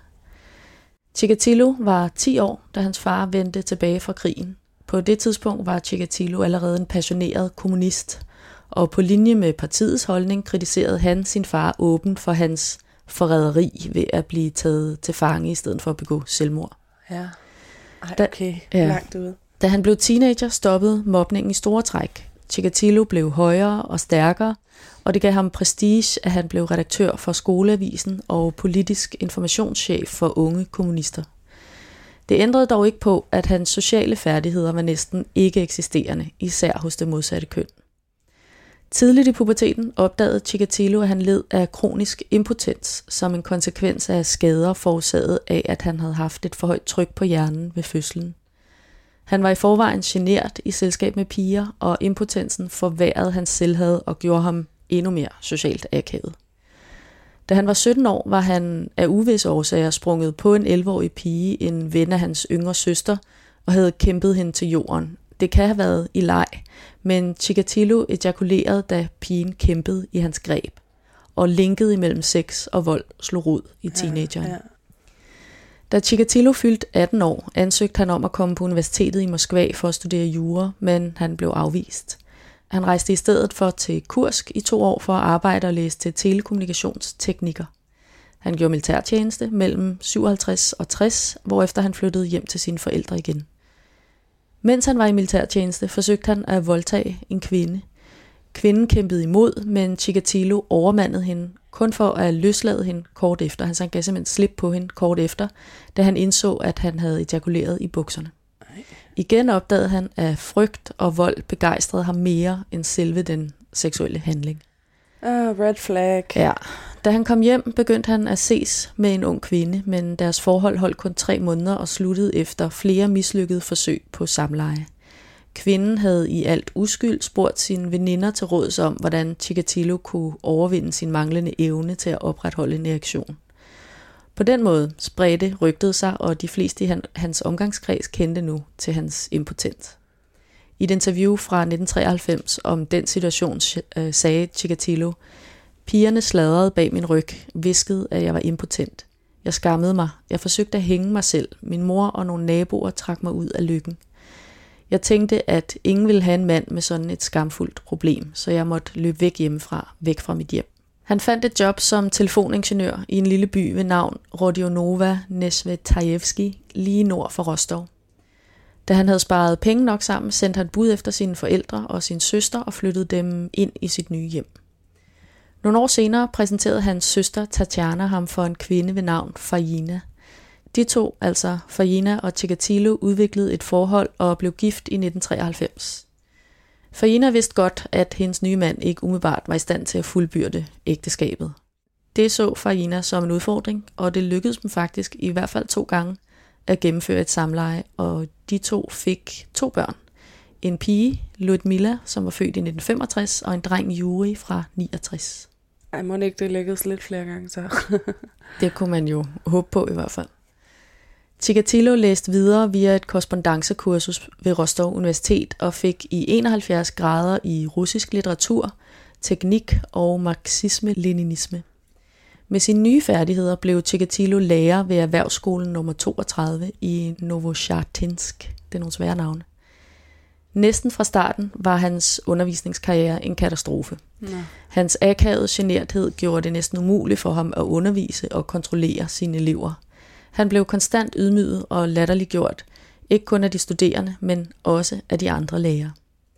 Chikatilo var ti år, da hans far vendte tilbage fra krigen. På det tidspunkt var Chikatilo allerede en passioneret kommunist, og på linje med partiets holdning kritiserede han sin far åbent for hans forræderi ved at blive taget til fange i stedet for at begå selvmord. Ja, ej, okay, da, ja. Langt ude. Da han blev teenager, stoppede mobningen i store træk. Chikatilo blev højere og stærkere, og det gav ham prestige, at han blev redaktør for Skoleavisen og politisk informationschef for unge kommunister. Det ændrede dog ikke på, at hans sociale færdigheder var næsten ikke eksisterende, især hos det modsatte køn. Tidligt i puberteten opdagede Chikatilo, at han led af kronisk impotens som en konsekvens af skader forårsaget af, at han havde haft et for højt tryk på hjernen ved fødslen. Han var i forvejen genert i selskab med piger, og impotensen forværrede hans selvhad og gjorde ham endnu mere socialt akavet. Da han var sytten år, var han af uvisse årsager sprunget på en elleve-årig pige, en ven af hans yngre søster, og havde kæmpet hende til jorden. Det kan have været i leg, men Chikatilo ejakulerede, da pigen kæmpede i hans greb, og linket imellem sex og vold slog rod i teenageren. Ja, ja. Da Chikatilo fyldte atten år, ansøgte han om at komme på universitetet i Moskva for at studere jura, men han blev afvist. Han rejste i stedet for til Kursk i to år for at arbejde og læse til telekommunikationstekniker. Han gjorde militærtjeneste mellem syvoghalvtreds og tres, hvorefter han flyttede hjem til sine forældre igen. Mens han var i militærtjeneste, forsøgte han at voldtage en kvinde. Kvinden kæmpede imod, men Chikatilo overmandede hende, kun for at løslade hende kort efter. Han gav simpelthen slip på hende kort efter, da han indså, at han havde ejakuleret i bukserne. Igen opdagede han, at frygt og vold begejstrede ham mere end selve den seksuelle handling. Uh, red flag. Ja. Da han kom hjem, begyndte han at ses med en ung kvinde, men deres forhold holdt kun tre måneder og sluttede efter flere mislykkede forsøg på samleje. Kvinden havde i alt uskyld spurgt sine veninder til råds om, hvordan Chikatilo kunne overvinde sin manglende evne til at opretholde en erektion. På den måde spredte rygtet sig, og de fleste i hans omgangskreds kendte nu til hans impotens. I et interview fra nitten treoghalvfems om den situation sagde Chikatilo: "Pigerne sladrede bag min ryg, viskede, at jeg var impotent. Jeg skammede mig. Jeg forsøgte at hænge mig selv. Min mor og nogle naboer trak mig ud af lykken. Jeg tænkte, at ingen ville have en mand med sådan et skamfuldt problem, så jeg måtte løbe væk hjemmefra, væk fra mit hjem." Han fandt et job som telefoningeniør i en lille by ved navn Rodionova Nesvetajevski, lige nord for Rostov. Da han havde sparet penge nok sammen, sendte han bud efter sine forældre og sin søster og flyttede dem ind i sit nye hjem. Nogle år senere præsenterede hans søster Tatjana ham for en kvinde ved navn Fajina. De to, altså Fajina og Chikatilo, udviklede et forhold og blev gift i nitten treoghalvfems. Fajina vidste godt, at hendes nye mand ikke umiddelbart var i stand til at fuldbyrde ægteskabet. Det så Fajina som en udfordring, og det lykkedes dem faktisk i hvert fald to gange at gennemføre et samleje, og de to fik to børn. En pige, Ludmila, som var født i nitten femogtres, og en dreng, Yuri, fra niogtres. Ej, må ikke det lykkedes lidt flere gange så? Det kunne man jo håbe på i hvert fald. Chikatilo læste videre via et korrespondancekursus ved Rostov Universitet og fik i enoghalvfjerds grader i russisk litteratur, teknik og marxisme-leninisme. Med sine nye færdigheder blev Chikatilo lærer ved erhvervsskolen nummer toogtredive i Novosjartinsk. Det er nogle svære navne. Næsten fra starten var hans undervisningskarriere en katastrofe. Nå. Hans akavede generthed gjorde det næsten umuligt for ham at undervise og kontrollere sine elever. Han blev konstant ydmyget og latterliggjort, ikke kun af de studerende, men også af de andre lærere.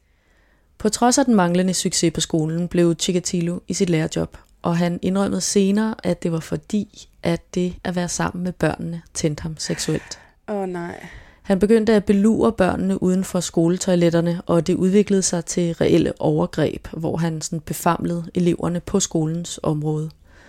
På trods af den manglende succes på skolen, blev Chikatilo i sit lærerjob, og han indrømmede senere, at det var fordi, at det at være sammen med børnene tændte ham seksuelt. Åh oh, nej. Han begyndte at belure børnene uden for skoletoiletterne, og det udviklede sig til reelle overgreb, hvor han sådan befamlede eleverne på skolens område.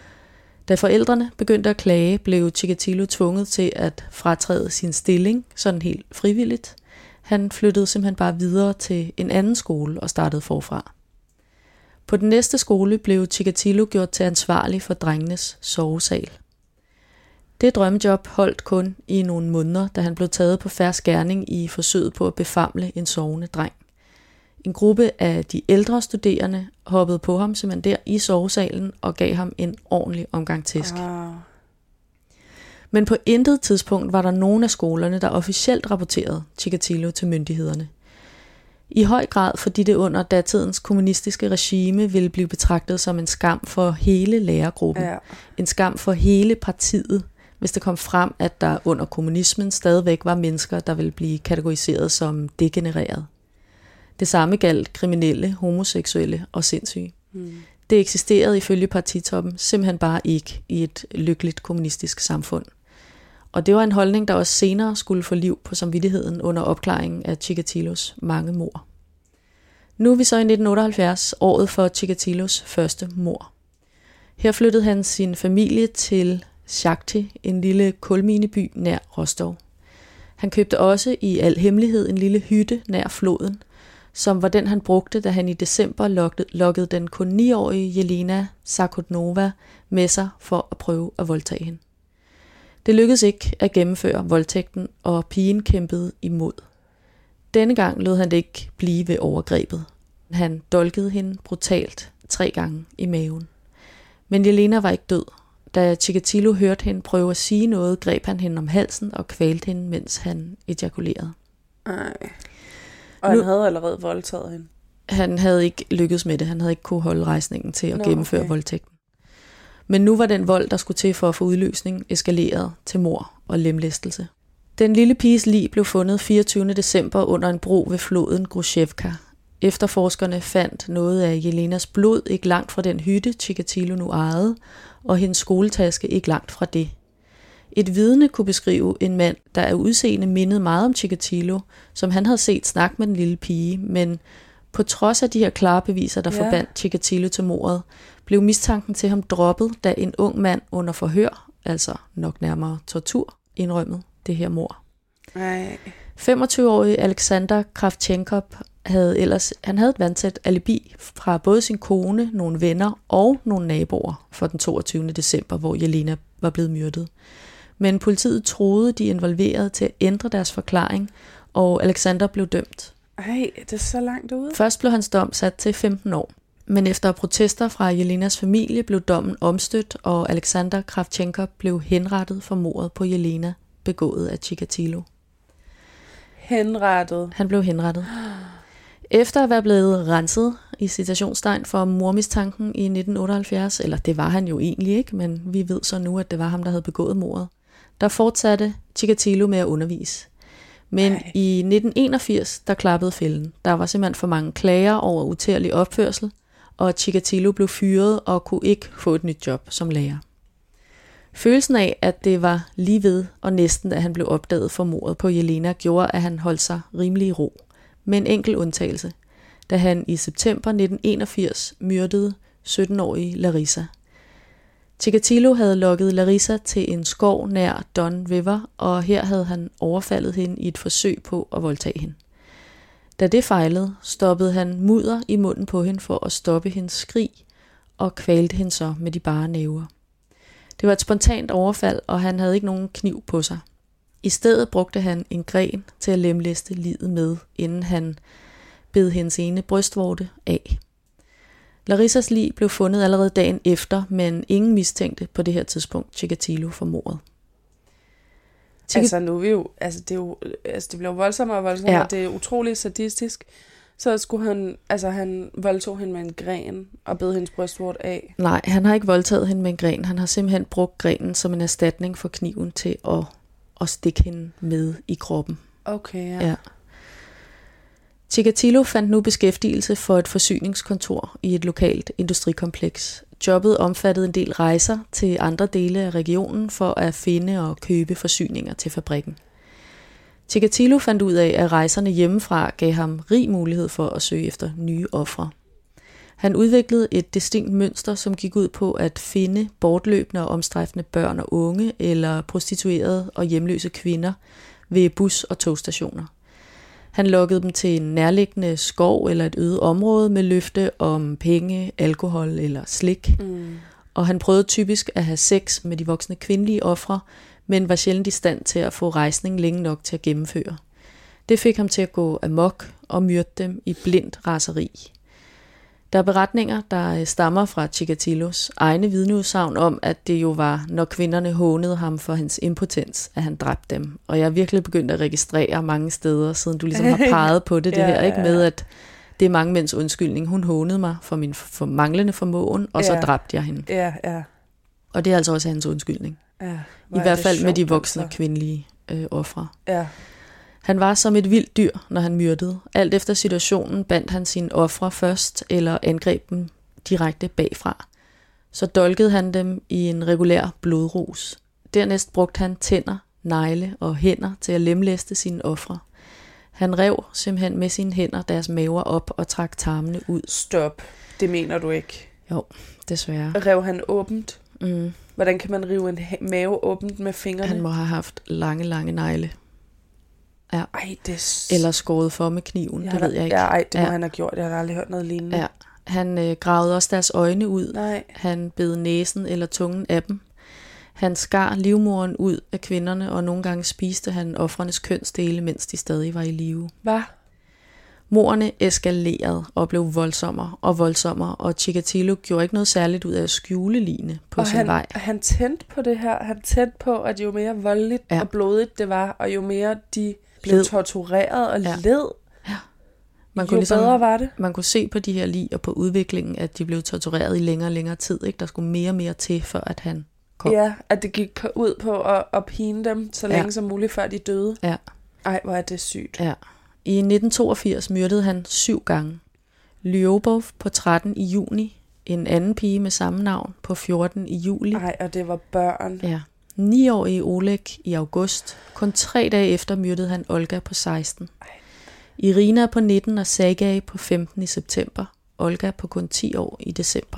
Da forældrene begyndte at klage, blev Chikatilo tvunget til at fratræde sin stilling, sådan helt frivilligt. Han flyttede simpelthen bare videre til en anden skole og startede forfra. På den næste skole blev Chikatilo gjort til ansvarlig for drengenes sovesal. Det drømmejob holdt kun i nogle måneder, da han blev taget på fersk gerning i forsøget på at befamle en sovende dreng. En gruppe af de ældre studerende hoppede på ham simpelthen der i sovesalen og gav ham en ordentlig omgang tæsk. Oh. Men på intet tidspunkt var der nogen af skolerne, der officielt rapporterede Chikatilo til myndighederne. I høj grad, fordi det under datidens kommunistiske regime ville blive betragtet som en skam for hele lærergruppen. Ja. En skam for hele partiet, hvis det kom frem, at der under kommunismen stadigvæk var mennesker, der ville blive kategoriseret som degenereret. Det samme galt kriminelle, homoseksuelle og sindssyge. Mm. Det eksisterede ifølge partitoppen simpelthen bare ikke i et lykkeligt kommunistisk samfund. Og det var en holdning, der også senere skulle få liv på samvittigheden under opklaringen af Chikatilos mange mord. Nu er vi så i nitten otteoghalvfjerds, året for Chikatilos første mord. Her flyttede han sin familie til Shakhty, en lille kulmineby nær Rostov. Han købte også i al hemmelighed en lille hytte nær floden, som var den han brugte, da han i december lokkede, lokkede den kun ni-årige Jelena Sakhotnova med sig for at prøve at voldtage hende. Det lykkedes ikke at gennemføre voldtægten, og pigen kæmpede imod. Denne gang lod han det ikke blive ved overgrebet. Han dolkede hende brutalt tre gange i maven. Men Jelena var ikke død. Da Chikatilo hørte hende prøve at sige noget, greb han hende om halsen og kvalte hende, mens han ejakulerede. Ej. Og han nu, havde allerede voldtaget hende? Han havde ikke lykkedes med det. Han havde ikke kunne holde rejsningen til at Nå, gennemføre okay. voldtægten. Men nu var den vold, der skulle til for at få udløsning, eskaleret til mord og lemlæstelse. Den lille piges lig blev fundet fireogtyvende december under en bro ved floden Grushevka. Efterforskerne fandt noget af Jelenas blod ikke langt fra den hytte, Chikatilo nu ejede, og hendes skoletaske ikke langt fra det. Et vidne kunne beskrive en mand, der af udseende mindede meget om Chikatilo, som han havde set snakke med den lille pige, men på trods af de her klare beviser, der ja. forbandt Chikatilo til mordet, blev mistanken til ham droppet, da en ung mand under forhør, altså nok nærmere tortur, indrømmede det her mord. Nej. femogtyve-årige Alexander Kravchenkov havde ellers han havde et vandtæt alibi fra både sin kone, nogle venner og nogle naboer for den toogtyvende december, hvor Jelena var blevet myrdet. Men politiet troede de involverede til at ændre deres forklaring, og Alexander blev dømt. Ej, det er så langt ude. Først blev hans dom sat til femten år. Men efter protester fra Jelenas familie blev dommen omstødt, og Alexander Kravchenko blev henrettet for mordet på Jelena, begået af Chikatilo. Henrettet? Han blev henrettet. Efter at være blevet renset i citationstegn for mordmistanken i nitten otteoghalvfjerds, eller det var han jo egentlig ikke, men vi ved så nu, at det var ham, der havde begået mordet, der fortsatte Chikatilo med at undervise. Men Ej. i nitten enogfirs, der klappede fælden. Der var simpelthen for mange klager over utærlig opførsel, og Chikatilo blev fyret og kunne ikke få et nyt job som lærer. Følelsen af, at det var lige ved og næsten, at han blev opdaget for mordet på Jelena, gjorde, at han holdt sig rimelig i ro. Med en enkelt undtagelse, da han i september nitten enogfirs myrdede sytten-årige Larissa. Chikatilo havde lokket Larissa til en skov nær Don River, og her havde han overfaldet hende i et forsøg på at voldtage hende. Da det fejlede, stoppede han mudder i munden på hende for at stoppe hendes skrig, og kvalte hende så med de bare næver. Det var et spontant overfald, og han havde ikke nogen kniv på sig. I stedet brugte han en gren til at lemlæste livet med, inden han bed hendes ene brystvorte af. Larissas lig blev fundet allerede dagen efter, men ingen mistænkte på det her tidspunkt Chikatilo for mordet. Chik- altså nu er vi jo, altså det, er jo, altså det blev voldsommere og voldsommere, ja. Det er utroligt sadistisk. Så skulle han, altså han voldtog hende med en gren og bed hendes brystvort af. Nej, han har ikke voldtaget hende med en gren. Han har simpelthen brugt grenen som en erstatning for kniven til at, at stikke hende med i kroppen. Okay, ja. ja. Chikatilo fandt nu beskæftigelse for et forsyningskontor i et lokalt industrikompleks. Jobbet omfattede en del rejser til andre dele af regionen for at finde og købe forsyninger til fabrikken. Chikatilo fandt ud af, at rejserne hjemmefra gav ham rig mulighed for at søge efter nye ofre. Han udviklede et distinkt mønster, som gik ud på at finde bortløbende og omstrejfende børn og unge eller prostituerede og hjemløse kvinder ved bus- og togstationer. Han lokkede dem til en nærliggende skov eller et øde område med løfte om penge, alkohol eller slik. Mm. Og han prøvede typisk at have sex med de voksne kvindelige ofre, men var sjældent i stand til at få rejsning længe nok til at gennemføre. Det fik ham til at gå amok og myrde dem i blindt raseri. Der er beretninger, der stammer fra Chikatilos egne vidneudsagn om, at det jo var, når kvinderne hånede ham for hans impotens, at han dræbte dem. Og jeg er virkelig begyndt at registrere mange steder, siden du ligesom har peget på det, det ja, her, ikke med, at det er mange mænds undskyldning. Hun hånede mig for min for manglende formåen, og ja. så dræbte jeg hende. Ja, ja. Og det er altså også hans undskyldning. Ja, I hvert fald sjovt, med de voksne altså. kvindelige øh, ofre. Ja. Han var som et vildt dyr, når han myrdede. Alt efter situationen bandt han sine ofre først, eller angreb dem direkte bagfra. Så dolkede han dem i en regulær blodrus. Dernæst brugte han tænder, negle og hænder til at lemlæste sine ofre. Han rev simpelthen med sine hænder deres maver op og trak tarmene ud. Stop. Det mener du ikke? Jo, desværre. Rev han åbent? Mm. Hvordan kan man rive en mave åbent med fingrene? Han må have haft lange, lange negle. Ja. Ej, det... Eller skåret for med kniven, jeg det ved jeg ikke. Ja, ej, det må ja. han have gjort. Jeg har aldrig hørt noget lignende. Ja. Han øh, gravede også deres øjne ud. Nej. Han bed næsen eller tungen af dem. Han skar livmoderen ud af kvinderne, og nogle gange spiste han ofrenes kønsdele, mens de stadig var i live. Hvad? Mordene eskalerede og blev voldsommere og voldsommere, og Chikatilo gjorde ikke noget særligt ud af at skjule ligene på og sin han, vej. han tændte på det her. Han tændte på, at jo mere voldeligt ja. og blodigt det var, og jo mere de blev led. tortureret og ja. led, ja. man jo kunne ligesom, bedre var det. Man kunne se på de her lig og på udviklingen, at de blev tortureret i længere og længere tid. Ikke? Der skulle mere og mere til, før at han kom. Ja, at det gik ud på at, at pine dem så længe ja. som muligt, før de døde. Ja. Ej, hvor er det sygt. Ja. I nitten toogfirs myrdede han syv gange. Lyubov på tretten i juni, en anden pige med samme navn på fjorten i juli. Ej, og det var børn. Ja. Niårige Oleg i august. Kun tre dage efter myrdede han Olga på seksten. Ej. Irina på nitten og Sergej på femten i september. Olga på kun ti år i december.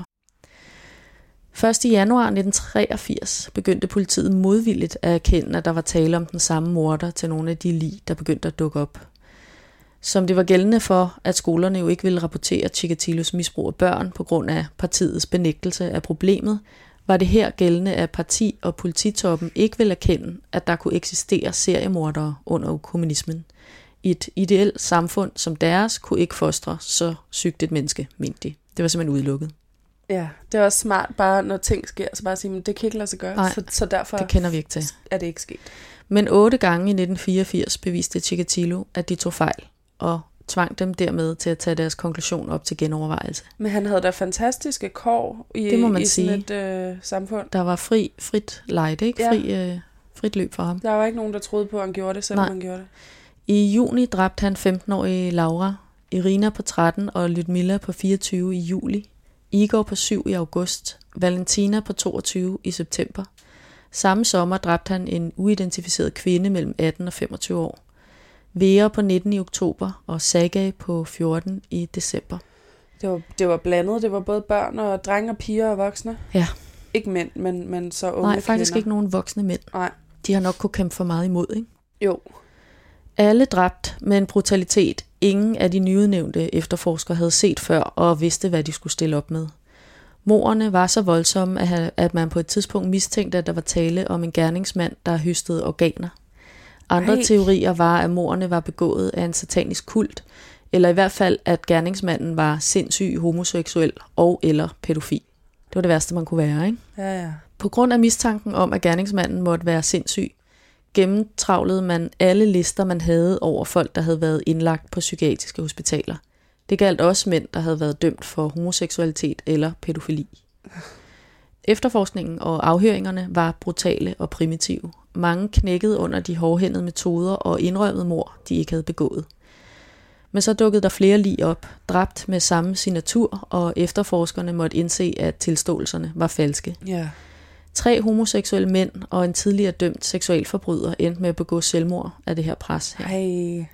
Først i januar nitten treogfirs begyndte politiet modvilligt at erkende, at der var tale om den samme morder til nogle af de lig, der begyndte at dukke op. Som det var gældende for, at skolerne jo ikke ville rapportere Chikatilos misbrug af børn på grund af partiets benægtelse af problemet, var det her gældende, at parti- og polititoppen ikke ville erkende, at der kunne eksistere seriemordere under kommunismen. I et ideelt samfund som deres kunne ikke fostre så sygt et menneske, mente de. Det var simpelthen udelukket. Ja, det er også smart, bare når ting sker, så bare sige, men det kan ikke lade sig gøre, Nej, så, så derfor det kender vi ikke til. Er det ikke sket. Men otte gange i nitten fireogfirs beviste Chikatilo, at de tog fejl, og tvang dem dermed til at tage deres konklusion op til genovervejelse. Men han havde da fantastiske kår i, det må man i sige. sådan et øh, samfund. Der var fri, frit lejde, ikke? Fri, ja. øh, frit løb for ham. Der var ikke nogen, der troede på, at han gjorde det, selvom Nej. han gjorde det. I juni dræbte han femten-årige Laura, Irina på tretten og Lyudmila på fireogtyve i juli, Igor på syv i august, Valentina på toogtyve i september. Samme sommer dræbte han en uidentificeret kvinde mellem atten og femogtyve år. Vera på nitten i oktober og Saga på fjorten i december. Det var, det var blandet. Det var både børn og drenge og piger og voksne. Ja. Ikke mænd, men, men så unge Nej, faktisk kvinder. ikke nogen voksne mænd. Nej. De har nok kunne kæmpe for meget imod, ikke? Jo. Alle dræbt med en brutalitet, ingen af de nyudnævnte efterforskere havde set før og vidste, hvad de skulle stille op med. Mordene var så voldsomme, at man på et tidspunkt mistænkte, at der var tale om en gerningsmand, der høstede organer. Andre Ej. teorier var, at mordene var begået af en satanisk kult, eller i hvert fald, at gerningsmanden var sindssyg, homoseksuel og eller pædofil. Det var det værste, man kunne være, ikke? Ja, ja. På grund af mistanken om, at gerningsmanden måtte være sindssyg, gennemtravlede man alle lister, man havde over folk, der havde været indlagt på psykiatriske hospitaler. Det galt også mænd, der havde været dømt for homoseksualitet eller pædofili. Efterforskningen og afhøringerne var brutale og primitive. Mange knækkede under de hårdhændede metoder og indrømmede mord, de ikke havde begået. Men så dukkede der flere lig op, dræbt med samme signatur, og efterforskerne måtte indse, at tilståelserne var falske. Ja. Tre homoseksuelle mænd og en tidligere dømt seksualforbryder endte med at begå selvmord af det her pres her. Hej.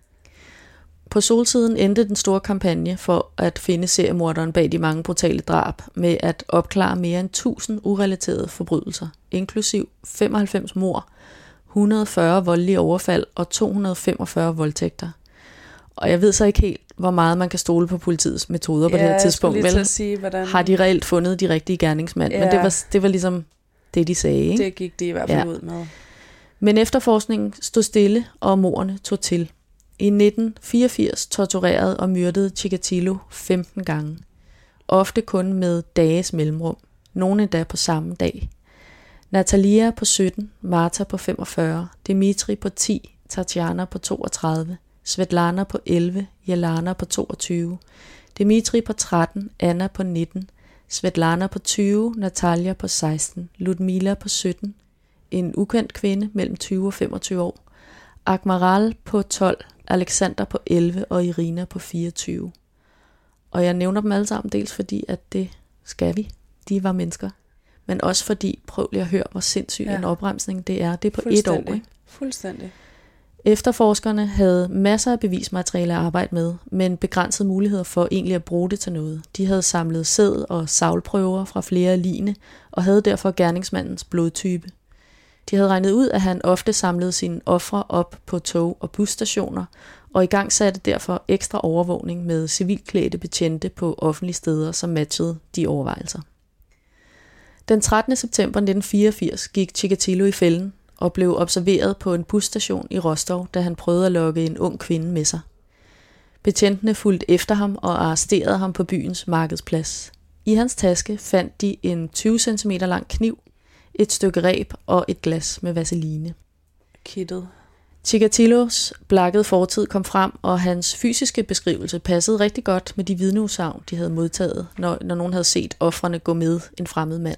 På Solsiden endte den store kampagne for at finde seriemorderen bag de mange brutale drab med at opklare mere end tusind urelaterede forbrydelser, inklusiv femoghalvfems mord, et hundrede og fyrre voldelige overfald og to hundrede og femogfyrre voldtægter. Og jeg ved så ikke helt, hvor meget man kan stole på politiets metoder på ja, det her tidspunkt. Vel, sige, hvordan... har de reelt fundet de rigtige gerningsmænd? Ja. Men det var, det var ligesom det, de sagde. Ikke? Det gik de i hvert fald ja. ud med. Men efterforskningen stod stille, og mordene tog til. I nitten fireogfirs torturerede og myrdede Chikatilo femten gange. Ofte kun med dages mellemrum. Nogle endda på samme dag. Natalia på sytten, Marta på femogfyrre, Dimitri på ti, Tatjana på toogtredive, Svetlana på elleve, Jelana på toogtyve, Dimitri på tretten, Anna på nitten, Svetlana på tyve, Natalia på seksten, Lyudmila på sytten, en ukendt kvinde mellem tyve og femogtyve år, Akmaral på tolv, Alexander på elleve og Irina på fireogtyve. Og jeg nævner dem alle sammen dels fordi, at det skal vi. De var mennesker. Men også fordi, prøv lige at høre, hvor sindssyg ja. en opremsning det er. Det er på et år. Ikke? Fuldstændig. Efterforskerne havde masser af bevismateriale at arbejde med, men begrænsede muligheder for egentlig at bruge det til noget. De havde samlet sæd og savlprøver fra flere af ligene, og havde derfor gerningsmandens blodtype. De havde regnet ud, at han ofte samlede sine ofre op på tog- og busstationer, og i gang satte derfor ekstra overvågning med civilklædte betjente på offentlige steder, som matchede de overvejelser. Den trettende september nitten fireogfirs gik Chikatilo i fælden og blev observeret på en busstation i Rostov, da han prøvede at lokke en ung kvinde med sig. Betjentene fulgte efter ham og arresterede ham på byens markedsplads. I hans taske fandt de en tyve centimeter lang kniv, et stykke reb og et glas med vaseline. Kittet. Chikatilos blakkede fortid kom frem, og hans fysiske beskrivelse passede rigtig godt med de vidneudsagn, de havde modtaget, når, når nogen havde set ofrene gå med en fremmed mand.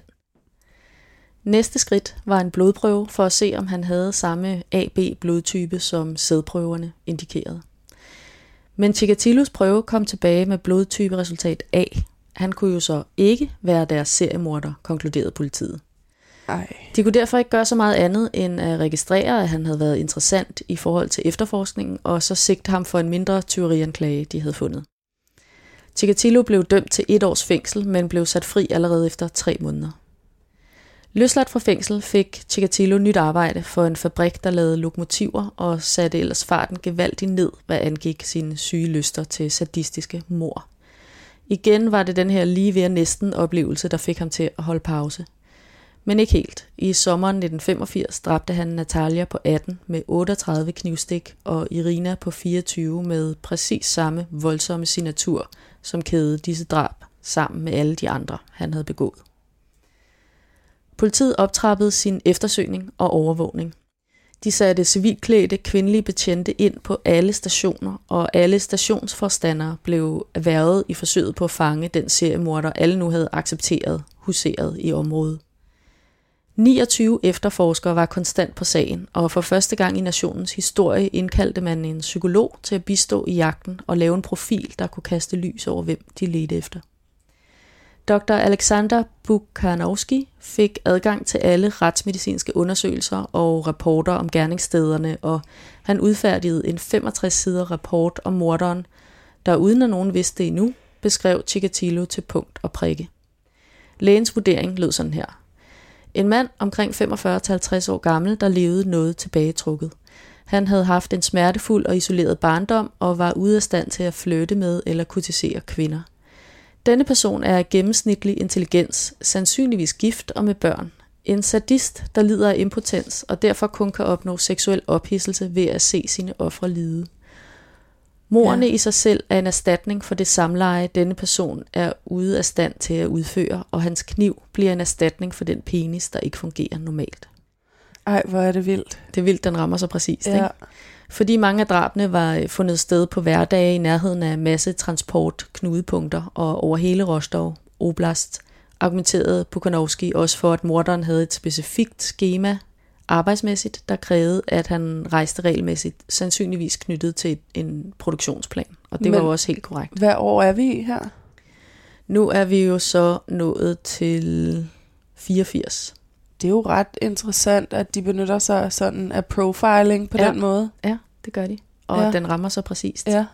Næste skridt var en blodprøve for at se, om han havde samme A B-blodtype, som sædprøverne indikerede. Men Chikatilos prøve kom tilbage med blodtype resultat A. Han kunne jo så ikke være deres seriemorder, konkluderede politiet. Ej. De kunne derfor ikke gøre så meget andet end at registrere, at han havde været interessant i forhold til efterforskningen, og så sigte ham for en mindre tyverianklage, de havde fundet. Chikatilo blev dømt til et års fængsel, men blev sat fri allerede efter tre måneder. Løsladt fra fængsel fik Chikatilo nyt arbejde for en fabrik, der lavede lokomotiver og satte ellers farten gevaldigt ned, hvad angik sine syge lyster til sadistiske mord. Igen var det den her lige ved næsten oplevelse, der fik ham til at holde pause. Men ikke helt. I sommeren nitten femogfirs dræbte han Natalia på atten med otteogtredive knivstik og Irina på fireogtyve med præcis samme voldsomme signatur, som kædede disse drab sammen med alle de andre, han havde begået. Politiet optrappede sin eftersøgning og overvågning. De satte civilklædte kvindelige betjente ind på alle stationer, og alle stationsforstandere blev hvervet i forsøget på at fange den seriemorder, alle nu havde accepteret huseret i området. niogtyve efterforskere var konstant på sagen, og for første gang i nationens historie indkaldte man en psykolog til at bistå i jagten og lave en profil, der kunne kaste lys over, hvem de ledte efter. doktor Alexander Bukhanovsky fik adgang til alle retsmedicinske undersøgelser og rapporter om gerningsstederne, og han udfærdigede en femogtres sider rapport om morderen, der uden at nogen vidste det endnu, beskrev Chikatilo til punkt og prikke. Lægens vurdering lød sådan her. En mand omkring femogfyrre til halvtreds år gammel, der levede noget tilbagetrukket. Han havde haft en smertefuld og isoleret barndom og var ude af stand til at flytte med eller kurtisere kvinder. Denne person er af gennemsnitlig intelligens, sandsynligvis gift og med børn. En sadist, der lider af impotens og derfor kun kan opnå seksuel ophidselse ved at se sine ofre lide. Mordene ja. i sig selv er en erstatning for det samleje, denne person er ude af stand til at udføre, og hans kniv bliver en erstatning for den penis, der ikke fungerer normalt. Ej, hvor er det vildt. Det er vildt, den rammer så præcist, ja. ikke? Fordi mange af drabene var fundet sted på hverdage i nærheden af massetransportknudepunkter og over hele Rostov Oblast, argumenterede Bukhanovsky også for, at morderen havde et specifikt skema arbejdsmæssigt, der krævede, at han rejste regelmæssigt, sandsynligvis knyttet til en produktionsplan. Og det Men, var jo også helt korrekt. Hvad år er vi i her? Nu er vi jo så nået til fireogfirs. Det er jo ret interessant, at de benytter sig sådan af profiling på ja. den måde. Ja, det gør de. Og ja. den rammer så præcist. Ja.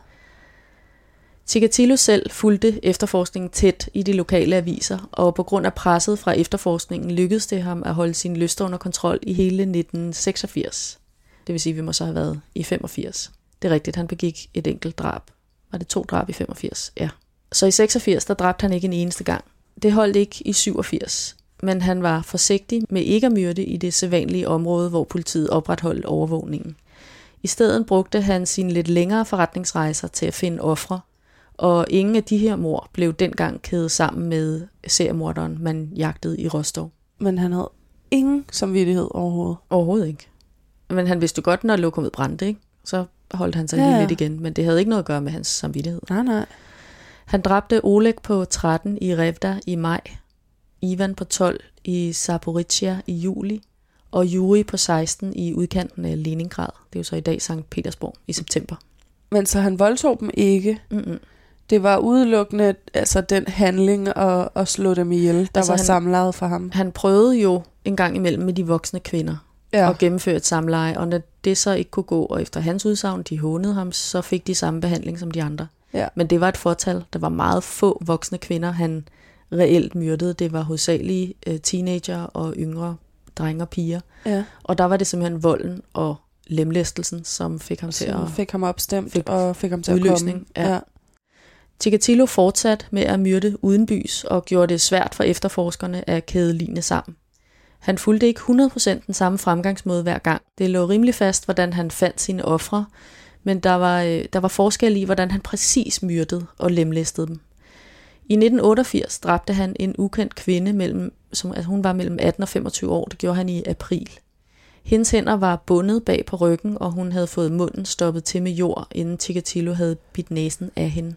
Chikatilo selv fulgte efterforskningen tæt i de lokale aviser, og på grund af presset fra efterforskningen lykkedes det ham at holde sin lyster under kontrol i hele nitten seksogfirs. Det vil sige, at vi må så have været i femogfirs. Det er rigtigt, han begik et enkelt drab. Var det to drab i femogfirs? Ja. Så i seksogfirs, der dræbte han ikke en eneste gang. Det holdt ikke i syvogfirs. Men han var forsigtig med ikke at myrde i det sædvanlige område, hvor politiet opretholdt overvågningen. I stedet brugte han sine lidt længere forretningsrejser til at finde ofre, og ingen af de her mord blev dengang kædet sammen med seriemorderen, man jagtede i Rostov. Men han havde ingen samvittighed overhovedet? Overhovedet ikke. Men han vidste godt, når lokummet brændte, ikke? Så holdt han sig ja. lige lidt igen, men det havde ikke noget at gøre med hans samvittighed. Nej, nej. Han dræbte Oleg på tretten i Revda i maj, Ivan på tolv i Zaporizhzhia i juli, og Yuri på seksten i udkanten af Leningrad. Det er jo så i dag Sankt Petersborg i september. Men så han voldtog dem ikke? Mm-mm. Det var udelukkende altså den handling at, at slå dem ihjel, der altså var han, samlejet for ham? Han prøvede jo en gang imellem med de voksne kvinder ja. at gennemføre et samleje, og når det så ikke kunne gå, og efter hans udsagn, de hånede ham, så fik de samme behandling som de andre. Ja. Men det var et fortal. Der var meget få voksne kvinder, han reelt myrdede. Det var hovedsageligt øh, teenager og yngre drenge og piger. Ja. Og der var det simpelthen volden og lemlæstelsen, som fik ham til som at... fik ham opstemt fik og fik ham til udløsning. at komme. Ja. Chikatilo fortsatte med at myrde udenbys og gjorde det svært for efterforskerne at kæde ligene sammen. Han fulgte ikke hundrede procent den samme fremgangsmåde hver gang. Det lå rimelig fast, hvordan han fandt sine ofre, men der var, der var forskel i, hvordan han præcis myrdede og lemlæstede dem. I nitten otteogfirs dræbte han en ukendt kvinde, mellem, som, altså hun var mellem atten og femogtyve år. Det gjorde han i april. Hendes hænder var bundet bag på ryggen, og hun havde fået munden stoppet til med jord, inden Chikatilo havde bidt næsen af hende.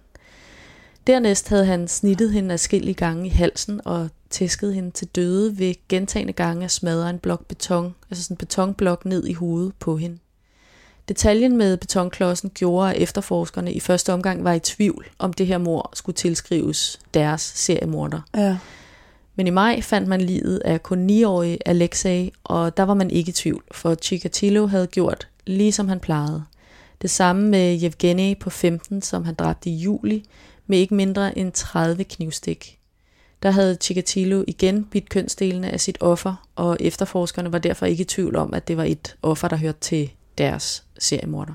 Dernæst havde han snittet hende adskillige gange i halsen og tæsket hende til døde ved gentagne gange at smadre en blok beton, altså sådan en betonblok ned i hovedet på hende. Detaljen med betonklodsen gjorde, at efterforskerne i første omgang var i tvivl, om det her mord skulle tilskrives deres seriemorder. Ja. Men i maj fandt man liget af kun ni-årige Alexei, og der var man ikke i tvivl, for Chikatilo havde gjort ligesom han plejede. Det samme med Yevgeny på femten, som han dræbte i juli, med ikke mindre end tredive knivstik. Der havde Chikatilo igen bidt kønsdelene af sit offer, og efterforskerne var derfor ikke i tvivl om, at det var et offer, der hørte til deres seriemorder.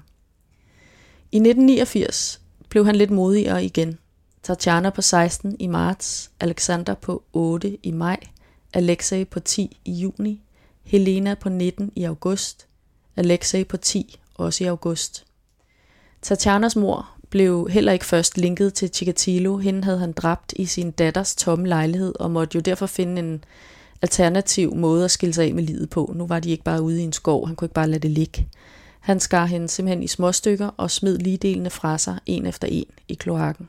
I nitten niogfirs blev han lidt modigere igen. Tatjana på seksten i marts, Alexander på otte i maj, Alexei på ti i juni, Helena på nitten i august, Alexei på ti også i august. Tatjanas mor blev heller ikke først linket til Chikatilo. Hende havde han dræbt i sin datters tomme lejlighed og måtte jo derfor finde en alternativ måde at skille sig af med livet på. Nu var de ikke bare ude i en skov, han kunne ikke bare lade det ligge. Han skar hende simpelthen i små stykker og smed ligdelene fra sig en efter en i kloakken.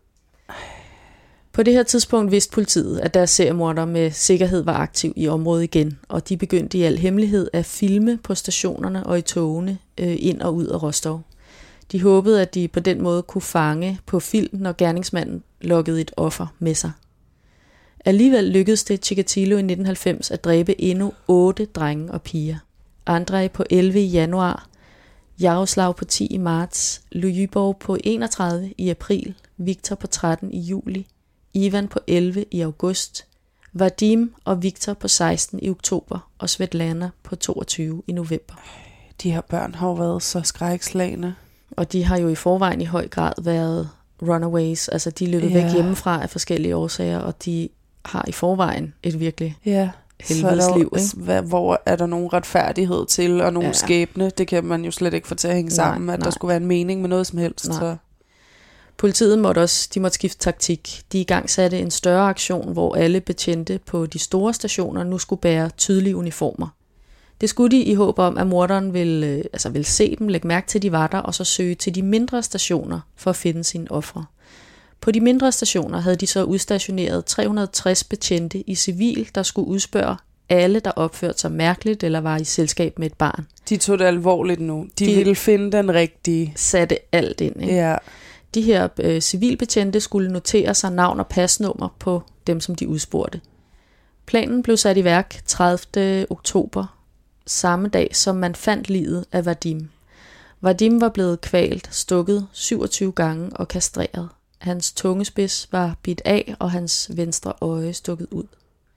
På det her tidspunkt vidste politiet, at deres seriemorder med sikkerhed var aktiv i området igen, og de begyndte i al hemmelighed at filme på stationerne og i togene øh, ind og ud af Rostov. De håbede, at de på den måde kunne fange på film, når gerningsmanden lokkede et offer med sig. Alligevel lykkedes det Chikatilo i nitten halvfems at dræbe endnu otte drenge og piger. Andrei på elleve i januar, Jaroslav på ti i marts, Lyubov på enogtredive i april, Viktor på tretten i juli, Ivan på elleve i august, Vadim og Viktor på seksten i oktober og Svetlana på toogtyve i november. De her børn har jo været så skrækslagne. Og de har jo i forvejen i høj grad været runaways, altså de er løbet ja. væk hjemmefra af forskellige årsager, og de har i forvejen et virkelig ja. helvedes liv. Ikke? Hvor er der nogen retfærdighed til, og nogen ja. skæbne? Det kan man jo slet ikke få til at hænge nej, sammen, at nej. der skulle være en mening med noget som helst. Så. Politiet måtte også de måtte skifte taktik. De igangsatte en større aktion, hvor alle betjente på de store stationer nu skulle bære tydelige uniformer. Det skulle de i håb om, at morderen ville, altså ville se dem, lægge mærke til, at de var der, og så søge til de mindre stationer for at finde sine ofre. På de mindre stationer havde de så udstationeret tre hundrede og tres betjente i civil, der skulle udspørge alle, der opførte sig mærkeligt eller var i selskab med et barn. De tog det alvorligt nu. De, de ville finde den rigtige. Satte alt ind. Ikke? Ja. De her øh, civilbetjente skulle notere sig navn og pasnummer på dem, som de udspurgte. Planen blev sat i værk tredivte oktober, samme dag som man fandt liget af Vadim. Vadim var blevet kvalt, stukket syvogtyve gange og kastreret. Hans tungespids var bidt af, og hans venstre øje stukket ud.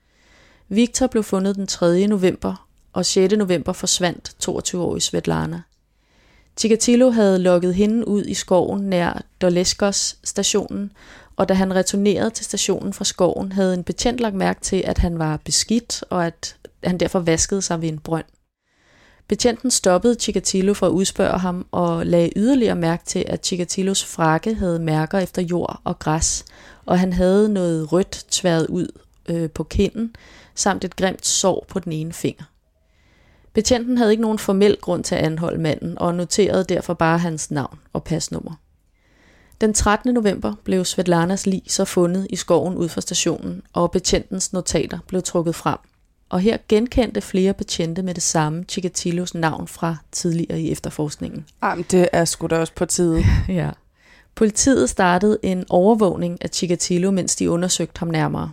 Viktor blev fundet den tredje november, og sjette november forsvandt toogtyve-årige Svetlana. Chikatilo havde lokket hende ud i skoven nær Doleskos stationen, og da han returnerede til stationen fra skoven, havde en betjent lagt mærke til, at han var beskidt, og at han derfor vaskede sig ved en brønd. Betjenten stoppede Chikatilo for at udspørge ham og lagde yderligere mærke til, at Chikatilos frakke havde mærker efter jord og græs, og han havde noget rødt tværet ud øh, på kinden, samt et grimt sår på den ene finger. Betjenten havde ikke nogen formel grund til at anholde manden, og noterede derfor bare hans navn og pasnummer. Den trettende november blev Svetlanas lig så fundet i skoven ud for stationen, og betjentens notater blev trukket frem. Og her genkendte flere betjente med det samme Chikatilos navn fra tidligere i efterforskningen. Jamen, det er sgu da også på tide. Ja. Politiet startede en overvågning af Chikatilo, mens de undersøgte ham nærmere.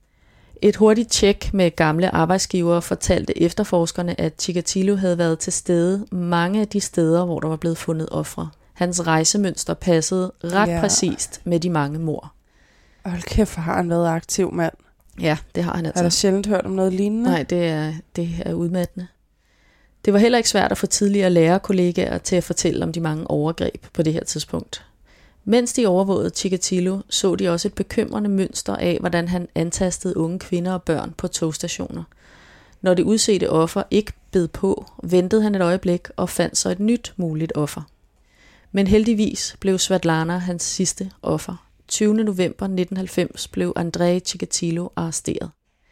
Et hurtigt tjek med gamle arbejdsgivere fortalte efterforskerne, at Chikatilo havde været til stede mange af de steder, hvor der var blevet fundet ofre. Hans rejsemønster passede ret ja. præcist med de mange mord. Hold kæft, har han været aktiv, mand. Ja, det har han altså. Har du sjældent hørt om noget lignende? Nej, det er, det er udmattende. Det var heller ikke svært at få tidligere lærerkollegaer til at fortælle om de mange overgreb på det her tidspunkt. Mens de overvågede Chikatilo, så de også et bekymrende mønster af, hvordan han antastede unge kvinder og børn på togstationer. Når det udsete offer ikke bed på, ventede han et øjeblik og fandt så et nyt muligt offer. Men heldigvis blev Svetlana hans sidste offer. tyvende november nitten halvfems blev Andrei Chikatilo arresteret.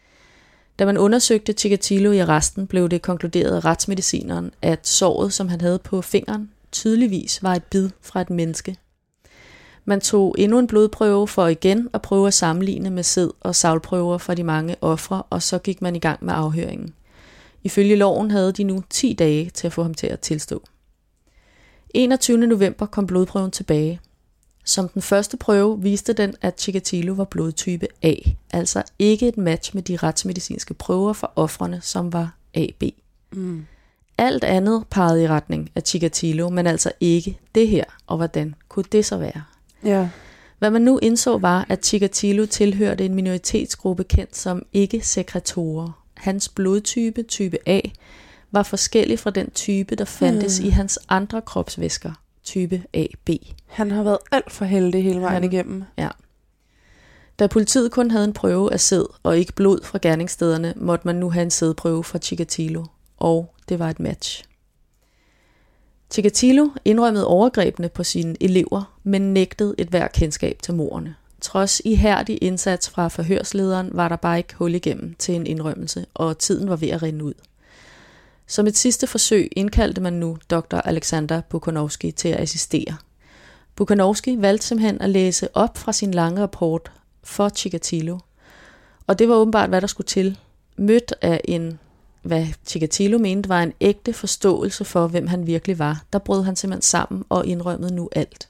Da man undersøgte Chikatilo i arresten, blev det konkluderet af retsmedicineren, at såret, som han havde på fingeren, tydeligvis var et bid fra et menneske. Man tog endnu en blodprøve for igen at prøve at sammenligne med sæd og savlprøver fra de mange ofre, og så gik man i gang med afhøringen. Ifølge loven havde de nu ti dage til at få ham til at tilstå. enogtyvende november kom blodprøven tilbage. Som den første prøve viste den, at Chikatilo var blodtype A, altså ikke et match med de retsmedicinske prøver for ofrene, som var A B. Mm. Alt andet pegede i retning af Chikatilo, men altså ikke det her, og hvordan kunne det så være? Ja. Hvad man nu indså var, at Chikatilo tilhørte en minoritetsgruppe kendt som ikke-sekretorer. Hans blodtype, type A, var forskellig fra den type, der fandtes mm. i hans andre kropsvæsker, type A B. Han har været alt for heldig hele vejen han, igennem. Ja. Da politiet kun havde en prøve af sæd og ikke blod fra gerningsstederne, måtte man nu have en sædprøve fra Chikatilo, og det var et match. Chikatilo indrømmede overgrebene på sine elever, men nægtede et hver kendskab til mordene. Trods ihærdig indsats fra forhørslederen var der bare ikke hul igennem til en indrømmelse, og tiden var ved at rinde ud. Som et sidste forsøg indkaldte man nu doktor Alexander Bukhanovsky til at assistere. Bukhanovsky valgte simpelthen at læse op fra sin lange rapport for Chikatilo, og det var åbenbart, hvad der skulle til. Mødt af en, hvad Chikatilo mente var en ægte forståelse for, hvem han virkelig var, der brød han simpelthen sammen og indrømmede nu alt.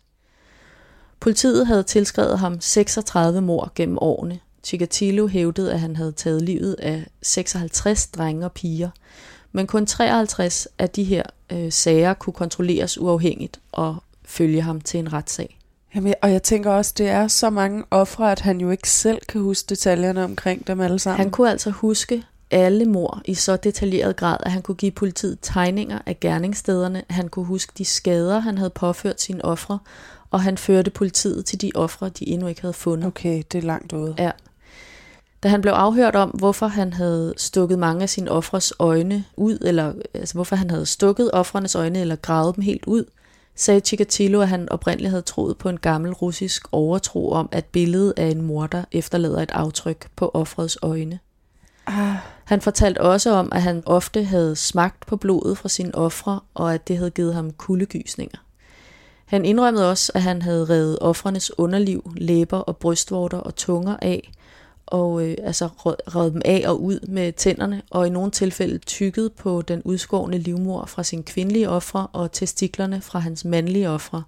Politiet havde tilskrevet ham seksogtredive mord gennem årene. Chikatilo hævdede, at han havde taget livet af seksoghalvtreds drenge og piger, men kun treoghalvtreds af de her øh, sager kunne kontrolleres uafhængigt og følge ham til en retssag. Jamen, og jeg tænker også, det er så mange ofre, at han jo ikke selv kan huske detaljerne omkring dem alle sammen. Han kunne altså huske alle mord i så detaljeret grad, at han kunne give politiet tegninger af gerningsstederne. Han kunne huske de skader, han havde påført sine ofre, og han førte politiet til de ofre, de endnu ikke havde fundet. Okay, det er langt ude. Ja. Da han blev afhørt om, hvorfor han havde stukket mange af sine ofres øjne ud, eller altså hvorfor han havde stukket ofrenes øjne eller gravet dem helt ud, sagde Chikatilo, at han oprindeligt havde troet på en gammel russisk overtro om, at billedet af en morder efterlader et aftryk på ofrets øjne. Ah. Han fortalte også om, at han ofte havde smagt på blodet fra sine ofre, og at det havde givet ham kuldegysninger. Han indrømmede også, at han havde revet ofrenes underliv, læber og brystvorter og tunger af, og øh, altså revet dem af og ud med tænderne, og i nogle tilfælde tykket på den udskårne livmor fra sine kvindelige ofre og testiklerne fra hans mandlige ofre.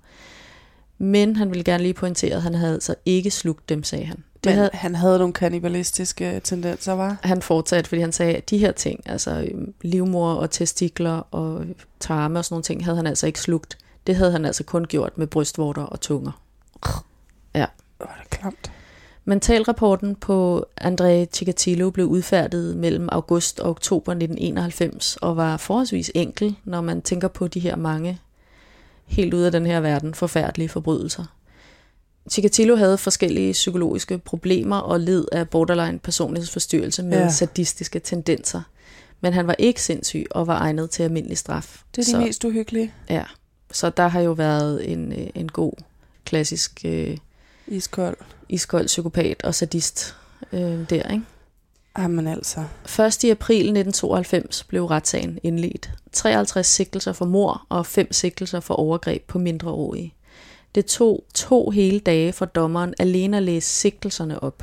Men han ville gerne lige pointere, at han havde altså ikke slugt dem, sagde han. Det Men havde, han havde nogle kannibalistiske tendenser, var? Han fortsatte, fordi han sagde, at de her ting, altså livmor og testikler og tarme og sådan nogle ting, havde han altså ikke slugt. Det havde han altså kun gjort med brystvorter og tunger. Ja. Var det klamt. Mentalrapporten på Andrei Chikatilo blev udfærdiget mellem august og oktober nitten enoghalvfems og var forholdsvis enkel, når man tænker på de her mange helt ud af den her verden forfærdelige forbrydelser. Chikatilo havde forskellige psykologiske problemer og led af borderline personlighedsforstyrrelse med ja. sadistiske tendenser, men han var ikke sindssyg og var egnet til almindelig straf. Det er de så, mest uhyggelige. Ja, så der har jo været en, en god klassisk øh, iskold. iskold psykopat og sadist øh, der, ikke? Jamen altså. Først i april nitten tooghalvfems blev retssagen indledt. treoghalvtreds sigtelser for mord og fem sigtelser for overgreb på mindreårige. Det tog to hele dage for dommeren alene at læse sigtelserne op.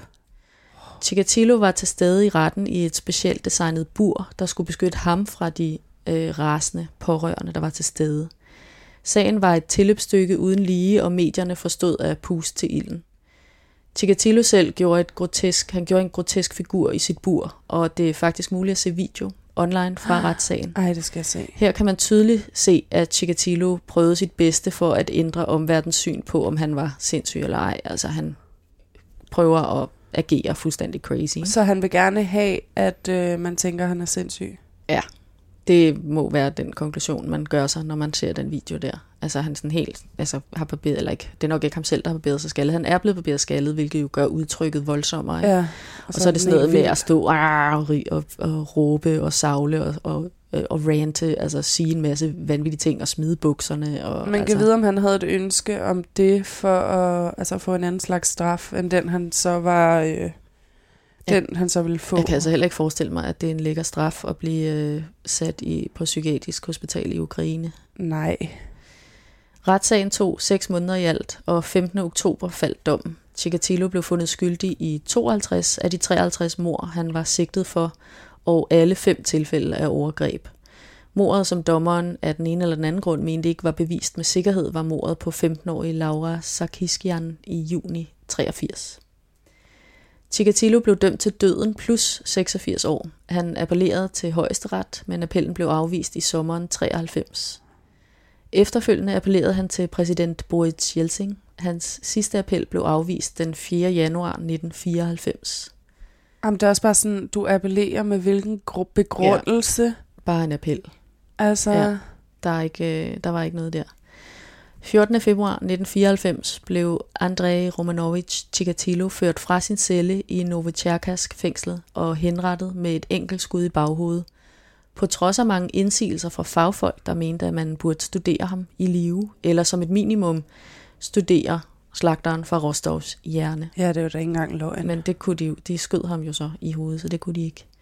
Chikatilo var til stede i retten i et specielt designet bur, der skulle beskytte ham fra de øh, rasende pårørende, der var til stede. Sagen var et tilløbsstykke uden lige, og medierne forstod at puste til ilden. Chikatilo selv gjorde, et grotesk, han gjorde en grotesk figur i sit bur, og det er faktisk muligt at se video online fra ah, retssagen. Ej, det skal jeg se. Her kan man tydeligt se, at Chikatilo prøvede sit bedste for at ændre omverdens syn på, om han var sindssyg eller ej. Altså han prøver at agere fuldstændig crazy. Så han vil gerne have, at øh, man tænker, at han er sindssyg? Ja, det må være den konklusion, man gør sig, når man ser den video der. Altså han sådan helt, altså har barberet, eller ikke, det er nok ikke ham selv, der har barberet sig skaldet. Han er blevet barberet skaldet, hvilket jo gør udtrykket voldsommere. Ja, og, og så, så er det sådan noget med at stå og, og, og råbe og savle og, og, og rante, altså sige en masse vanvittige ting og smide bukserne. Og, man kan altså, vide, om han havde et ønske om det for at altså få en anden slags straf, end den han så var... Øh Den han så ville få. Jeg kan altså heller ikke forestille mig, at det er en lækker straf at blive øh, sat i, på psykiatrisk hospital i Ukraine. Nej. Retssagen tog seks måneder i alt, og femtende oktober faldt dommen. Chikatilo blev fundet skyldig i tooghalvtreds af de treoghalvtreds mord, han var sigtet for, og alle fem tilfælde af overgreb. Mordet, som dommeren af den ene eller den anden grund mente ikke var bevist med sikkerhed, var mordet på femten-årige Laura Sarkisyan i juni treogfirs. Chikatilo blev dømt til døden plus seksogfirs år. Han appellerede til højesteret, men appellen blev afvist i sommeren treoghalvfems. Efterfølgende appellerede han til præsident Boris Jeltsin. Hans sidste appel blev afvist den fjerde januar nitten fireoghalvfems. Jamen, det er også bare sådan, du appellerer med hvilken begrundelse? Ja, bare en appel. Altså... Ja, der, er ikke, der var ikke noget der. fjortende februar nitten fireoghalvfems blev Andrei Romanovich Chikatilo ført fra sin celle i Novotjerkassk-fængslet og henrettet med et enkelt skud i baghovedet. På trods af mange indsigelser fra fagfolk, der mente, at man burde studere ham i live, eller som et minimum studere slagteren fra Rostovs hjerne. Ja, det er jo da ikke engang løgn. Men det kunne de jo, de skød ham jo så i hovedet, så det kunne de ikke.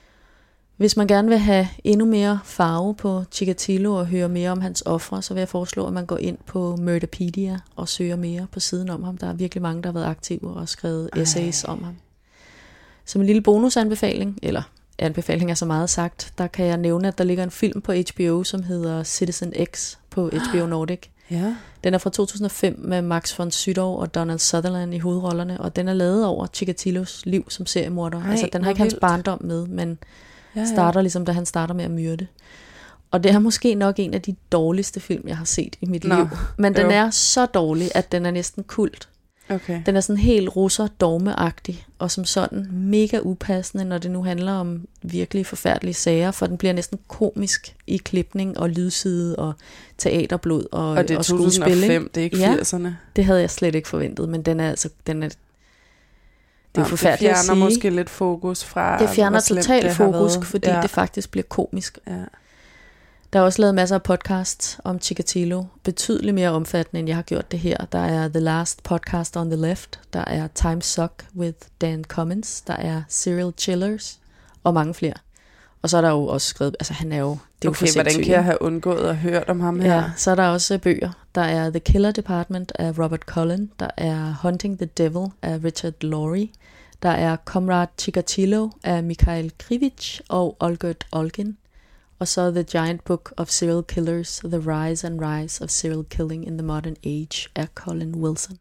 Hvis man gerne vil have endnu mere farve på Chikatilo og høre mere om hans ofre, så vil jeg foreslå, at man går ind på Murderpedia og søger mere på siden om ham. Der er virkelig mange, der har været aktive og skrevet essays Ej. om ham. Som en lille bonusanbefaling, eller anbefaling er så meget sagt, der kan jeg nævne, at der ligger en film på H B O, som hedder Citizen X på H B O Nordic. Ja. Den er fra to tusind og fem med Max von Sydow og Donald Sutherland i hovedrollerne, og den er lavet over Chikatilos liv som seriemorder. Altså, den har ikke hans barndom med, men ja, ja. starter ligesom, da han starter med at myrde. Og det er måske nok en af de dårligste film, jeg har set i mit Nå, liv. Men den jo. er så dårlig, at den er næsten kult. Okay. Den er sådan helt russer dogmeagtig, og som sådan mega upassende, når det nu handler om virkelig forfærdelige sager, for den bliver næsten komisk i klipning og lydside og teaterblod og, og det er og to tusind og fem, det er ikke ja, firserne. Det havde jeg slet ikke forventet, men den er altså, den er, det er Nå, forfærdeligt at sige. Det fjerner måske lidt fokus fra, det fjerner totalt fokus, fordi ja. det faktisk bliver komisk. Ja. Der er også lavet masser af podcasts om Chikatilo, betydeligt mere omfattende, end jeg har gjort det her. Der er The Last Podcast on the Left, der er Time Suck with Dan Cummins, der er Serial Chillers og mange flere. Og så er der jo også skrevet, altså han er jo, det er okay, jo hvordan kan jeg have undgået at høre om ham her? Ja, så er der også bøger. Der er The Killer Department af Robert Cullen, der er Hunting the Devil af Richard Laurie, der er Comrade Chikatilo af Mikhail Krivich og Olgert Olgin. Og så The Giant Book of Serial Killers, The Rise and Rise of Serial Killing in the Modern Age af Colin Wilson.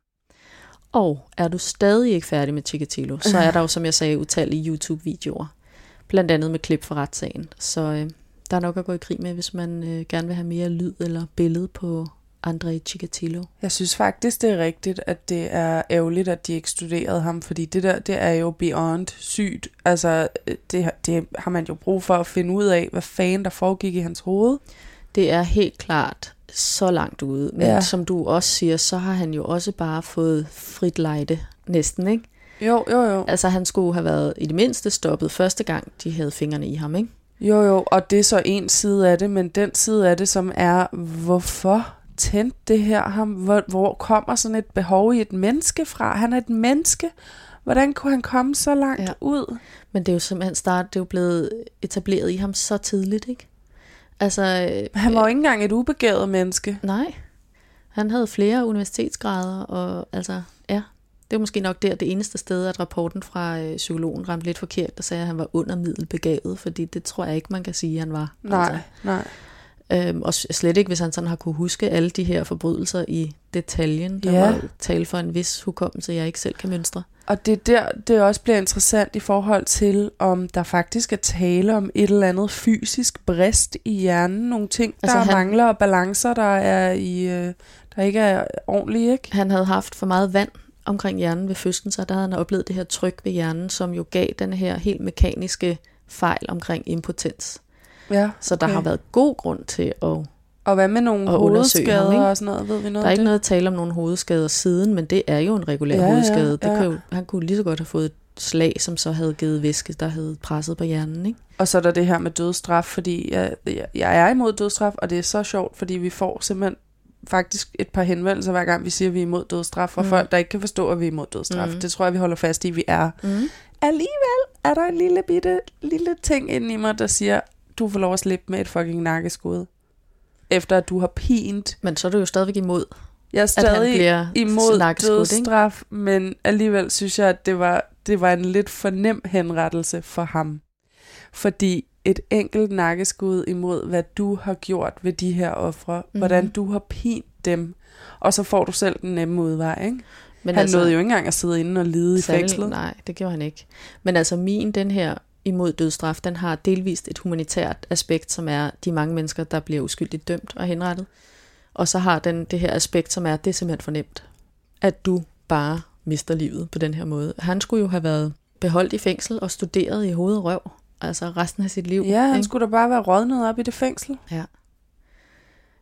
Og er du stadig ikke færdig med Chikatilo, så er der jo, som jeg sagde, utallige YouTube-videoer. Blandt andet med klip fra retssagen. Så øh, der er nok at gå i krig med, hvis man øh, gerne vil have mere lyd eller billede på Andrei Chikatilo. Jeg synes faktisk, det er rigtigt, at det er ærgerligt, at de ikke studerede ham, fordi det der, det er jo beyond sygt. Altså, det, det har man jo brug for at finde ud af, hvad fanden der foregik i hans hoved. Det er helt klart så langt ude, men ja. som du også siger, så har han jo også bare fået frit lejde, næsten, ikke? Jo, jo, jo. Altså, han skulle have været i det mindste stoppet første gang, de havde fingrene i ham, ikke? Jo, jo, og det er så en side af det, men den side af det, som er, hvorfor tændte det her ham? Hvor, hvor kommer sådan et behov i et menneske fra? Han er et menneske. Hvordan kunne han komme så langt ja. ud? Men det er jo simpelthen start, det er jo blevet etableret i ham så tidligt, ikke? Altså, han var jo ikke engang et ubegavet menneske. Nej. Han havde flere universitetsgrader, og altså, ja, det er måske nok der det eneste sted, at rapporten fra øh, psykologen ramte lidt forkert, der sagde, at han var under middelbegavet, fordi det tror jeg ikke, man kan sige, at han var. Nej, altså. nej. Øhm, og slet ikke, hvis han sådan har kunne huske alle de her forbrydelser i detaljen. Der ja. må tale for en vis hukommelse, jeg ikke selv kan mønstre. Og det er der, det også bliver interessant i forhold til, om der faktisk er tale om et eller andet fysisk brist i hjernen. Nogle ting, der altså han, mangler, og balancer, der er i, der ikke er ordentlige, ikke? Han havde haft for meget vand omkring hjernen ved fødslen, så der havde han oplevet det her tryk ved hjernen, som jo gav den her helt mekaniske fejl omkring impotens. Ja, så der okay. har været god grund til at Og hvad med nogle hovedskader ham, og sådan noget? Ved vi noget der er ikke det? noget at tale om nogle hovedskader siden, men det er jo en regulær ja, hovedskade. Ja, ja. Det kan jo, han kunne lige så godt have fået et slag, som så havde givet væske, der havde presset på hjernen, ikke? Og så er der det her med dødsstraf, fordi jeg, jeg er imod dødsstraf, og det er så sjovt, fordi vi får simpelthen faktisk et par henvendelser, hver gang vi siger, at vi er imod dødsstraf, fra mm. folk, der ikke kan forstå, at vi er imod dødsstraf. Mm. Det tror jeg, vi holder fast i, at vi er. Mm. Alligevel er der en lille bitte, lille ting inde i mig, der siger, du får lov at slippe med et fucking nakkeskud, efter at du har pint. Men så er du jo stadigvæk imod, jeg er stadig imod dødsstraf, ikke? Men alligevel synes jeg, at det var, det var en lidt for nem henrettelse for ham. Fordi et enkelt nakkeskud imod, hvad du har gjort ved de her ofre, mm-hmm. hvordan du har pint dem, og så får du selv den nemme udvej, ikke? Men han altså, nåede jo ikke engang at sidde inde og lide i fængslet. Nej, det gjorde han ikke. Men altså min, den her imod dødsstraf, den har delvist et humanitært aspekt, som er de mange mennesker, der bliver uskyldigt dømt og henrettet. Og så har den det her aspekt, som er, det er simpelthen for nemt, at du bare mister livet på den her måde. Han skulle jo have været beholdt i fængsel og studeret i hoved og røv, altså resten af sit liv. Ja, han ikke? skulle da bare være rådnet op i det fængsel. Ja.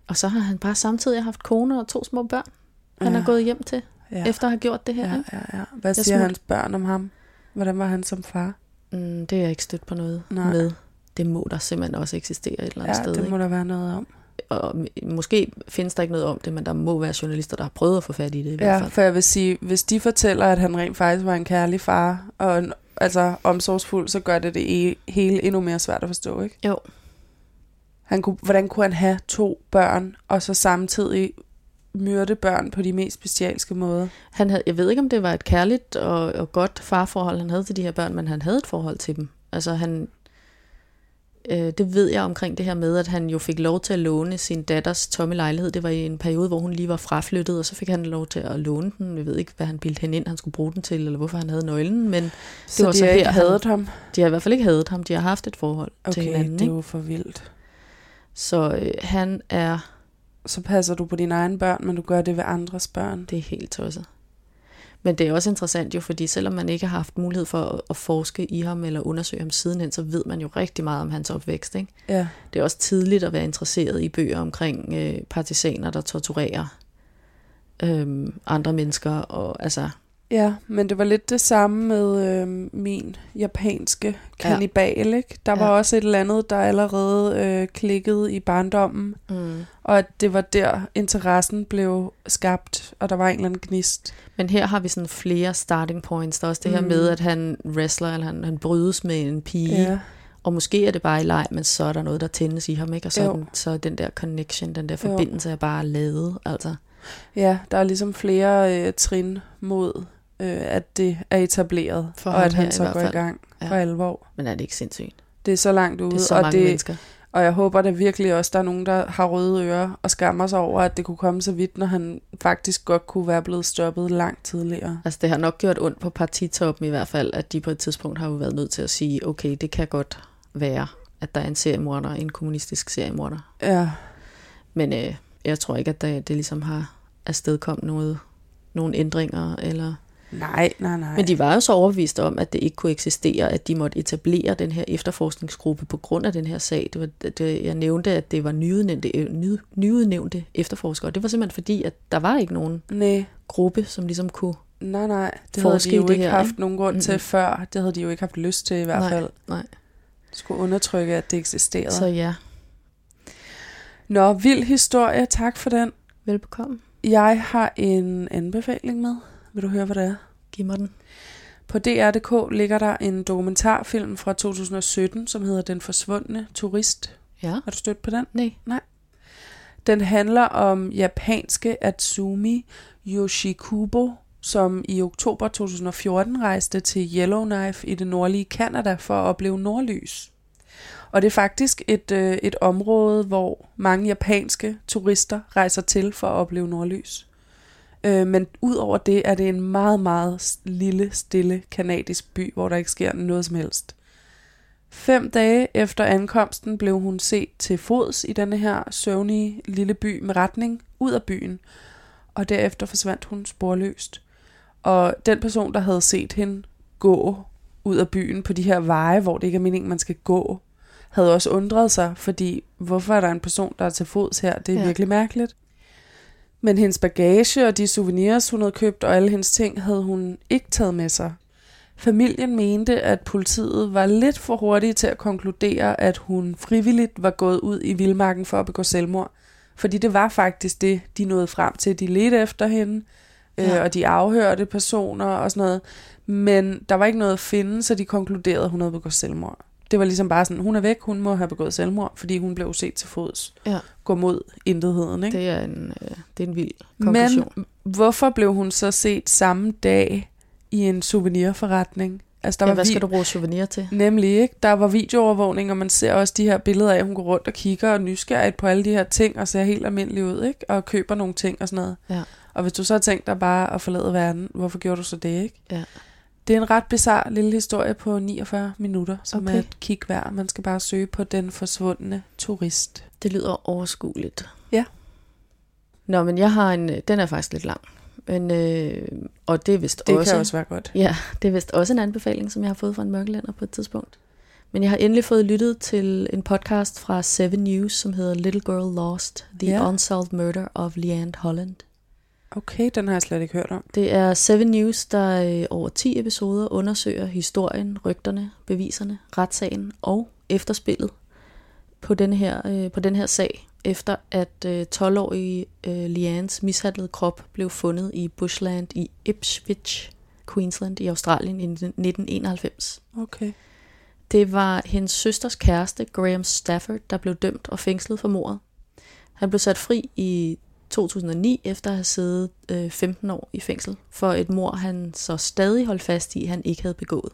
Og så har han bare samtidig haft kone og to små børn, han ja. er gået hjem til, ja. efter at have gjort det her. Ja, ja, ja. Hvad siger smut... hans børn om ham? Hvordan var han som far? Mm, det er jeg ikke stødt på noget Nej. med. Det må der simpelthen også eksistere et eller andet ja, sted. Ja, det må ikke? der være noget om. Og måske findes der ikke noget om det, men der må være journalister, der har prøvet at få fat i det i hvert Ja, fald. for jeg vil sige, hvis de fortæller, at han rent faktisk var en kærlig far, og en, altså omsorgsfuld, så gør det det hele endnu mere svært at forstå, ikke? Jo. Han kunne, hvordan kunne han have to børn, og så samtidig myrde børn på de mest bestialske måder? Han havde, jeg ved ikke, om det var et kærligt og, og godt farforhold, han havde til de her børn, men han havde et forhold til dem. Altså han... Det ved jeg omkring det her med, at han jo fik lov til at låne sin datters tomme lejlighed. Det var i en periode, hvor hun lige var fraflyttet, og så fik han lov til at låne den. Jeg ved ikke, hvad han bildte hende ind, han skulle bruge den til, eller hvorfor han havde nøglen. Men så det var de så har her, ikke hadet ham? De har i hvert fald ikke hadet ham. De har haft et forhold okay, til hinanden. Okay, det var for vildt. Så øh, han er... Så passer du på dine egne børn, men du gør det ved andres børn. Det er helt tosset. Men det er også interessant jo, fordi selvom man ikke har haft mulighed for at, at forske i ham eller undersøge ham sidenhen, så ved man jo rigtig meget om hans opvækst. Ikke? Ja. Det er også tidligt at være interesseret i bøger omkring øh, partisaner, der torturerer øh, andre mennesker. Og, altså... Ja, men det var lidt det samme med øh, min japanske kannibal. Ja. Ikke? Der var ja. også et eller andet, der allerede øh, klikkede i barndommen, mm. og at det var der interessen blev skabt, og der var en eller anden gnist. Men her har vi sådan flere starting points. Der er også det her mm. med, at han wrestler, eller han, han brydes med en pige, ja. og måske er det bare i leg, men så er der noget, der tændes i ham, ikke? Og så, den, så den der connection, den der forbindelse jo. er bare lavet. Altså. Ja, der er ligesom flere øh, trin mod... at det er etableret, for og at han så går i gang ja. for alvor. Men er det ikke sindssygt? Det er så langt ude, det er så og, mange det, mennesker. Og jeg håber da virkelig også, der er nogen, der har røde ører og skammer sig over, at det kunne komme så vidt, når han faktisk godt kunne være blevet stoppet langt tidligere. Altså det har nok gjort ondt på partitoppen i hvert fald, at de på et tidspunkt har jo været nødt til at sige, okay, det kan godt være, at der er en seriemorder, en kommunistisk seriemorder. Ja. Men øh, jeg tror ikke, at det, det ligesom har afstedkommet noget, nogle ændringer, eller... Nej, nej, nej. Men de var jo så overbevist om, at det ikke kunne eksistere, at de måtte etablere den her efterforskningsgruppe på grund af den her sag. Det var, det, jeg nævnte, at det var nyudnævnte, ny, nyudnævnte efterforskere. Det var simpelthen fordi, at der var ikke nogen nej. gruppe, som ligesom kunne Nej, nej. Det havde de jo ikke her, haft ikke? nogen grund til mm-hmm. før. Det havde de jo ikke haft lyst til i hvert nej, fald. Nej, skulle undertrykke, at det eksisterede. Så ja. Nå, vild historie. Tak for den. Velbekomme. Jeg har en anbefaling med. Vil du høre, hvad det er? Giv mig den. På D R punktum d k ligger der en dokumentarfilm fra to tusind og sytten, som hedder Den forsvundne turist. Ja. Har du stødt på den? Nej. Nej. Den handler om japanske Atsumi Yoshikubo, som i oktober to tusind og fjorten rejste til Yellowknife i det nordlige Canada for at opleve nordlys. Og det er faktisk et, øh, et område, hvor mange japanske turister rejser til for at opleve nordlys. Øh, men ud over det er det en meget, meget lille, stille kanadisk by, hvor der ikke sker noget som helst. Fem dage efter ankomsten blev hun set til fods i denne her søvnige lille by med retning ud af byen, og derefter forsvandt hun sporløst. Og den person, der havde set hende gå ud af byen på de her veje, hvor det ikke er meningen, man skal gå, havde også undret sig, fordi hvorfor er der en person, der er til fods her? Det er ja. virkelig mærkeligt. Men hendes bagage og de souvenirs, hun havde købt, og alle hendes ting, havde hun ikke taget med sig. Familien mente, at politiet var lidt for hurtige til at konkludere, at hun frivilligt var gået ud i vildmarken for at begå selvmord. Fordi det var faktisk det, de nåede frem til. De ledte efter hende, ja. øh, og de afhørte personer og sådan noget. Men der var ikke noget at finde, så de konkluderede, at hun havde begået selvmord. Det var ligesom bare sådan, hun er væk, hun må have begået selvmord, fordi hun blev set til fods. Ja. Gå mod intetheden, ikke? Det er en, øh, det er en vild konklusion. Men hvorfor blev hun så set samme dag i en souvenirforretning? Altså, der ja, var hvad vi- skal du bruge souvenir til? Nemlig, ikke? Der var videoovervågning, og man ser også de her billeder af, at hun går rundt og kigger og nysgerrigt på alle de her ting, og ser helt almindelig ud, ikke? Og køber nogle ting og sådan noget. Ja. Og hvis du så har tænkt dig bare at forlade verden, hvorfor gjorde du så det, ikke? Ja. Det er en ret bizarre lille historie på niogfyrre minutter, som okay. er et kig værd. Man skal bare søge på Den forsvundne turist. Det lyder overskueligt. Ja. Nå, men jeg har en, den er faktisk lidt lang. Men, øh, og det er vist det også... kan også være godt. Ja, det er vist også en anbefaling, som jeg har fået fra en mørkelænder på et tidspunkt. Men jeg har endelig fået lyttet til en podcast fra Seven News, som hedder Little Girl Lost, The yeah. Unsolved Murder of Leanne Holland. Okay, den har jeg slet ikke hørt om. Det er Seven News, der over ti episoder undersøger historien, rygterne, beviserne, retssagen og efterspillet på den her, øh, på den her sag, efter at øh, tolv-årige øh, Leannes mishandlede krop blev fundet i bushland i Ipswich, Queensland i Australien i nitten enoghalvfems. Okay. Det var hendes søsters kæreste, Graham Stafford, der blev dømt og fængslet for mordet. Han blev sat fri i to tusind og ni efter at have siddet øh, femten år i fængsel for et mord, han så stadig holdt fast i, han ikke havde begået.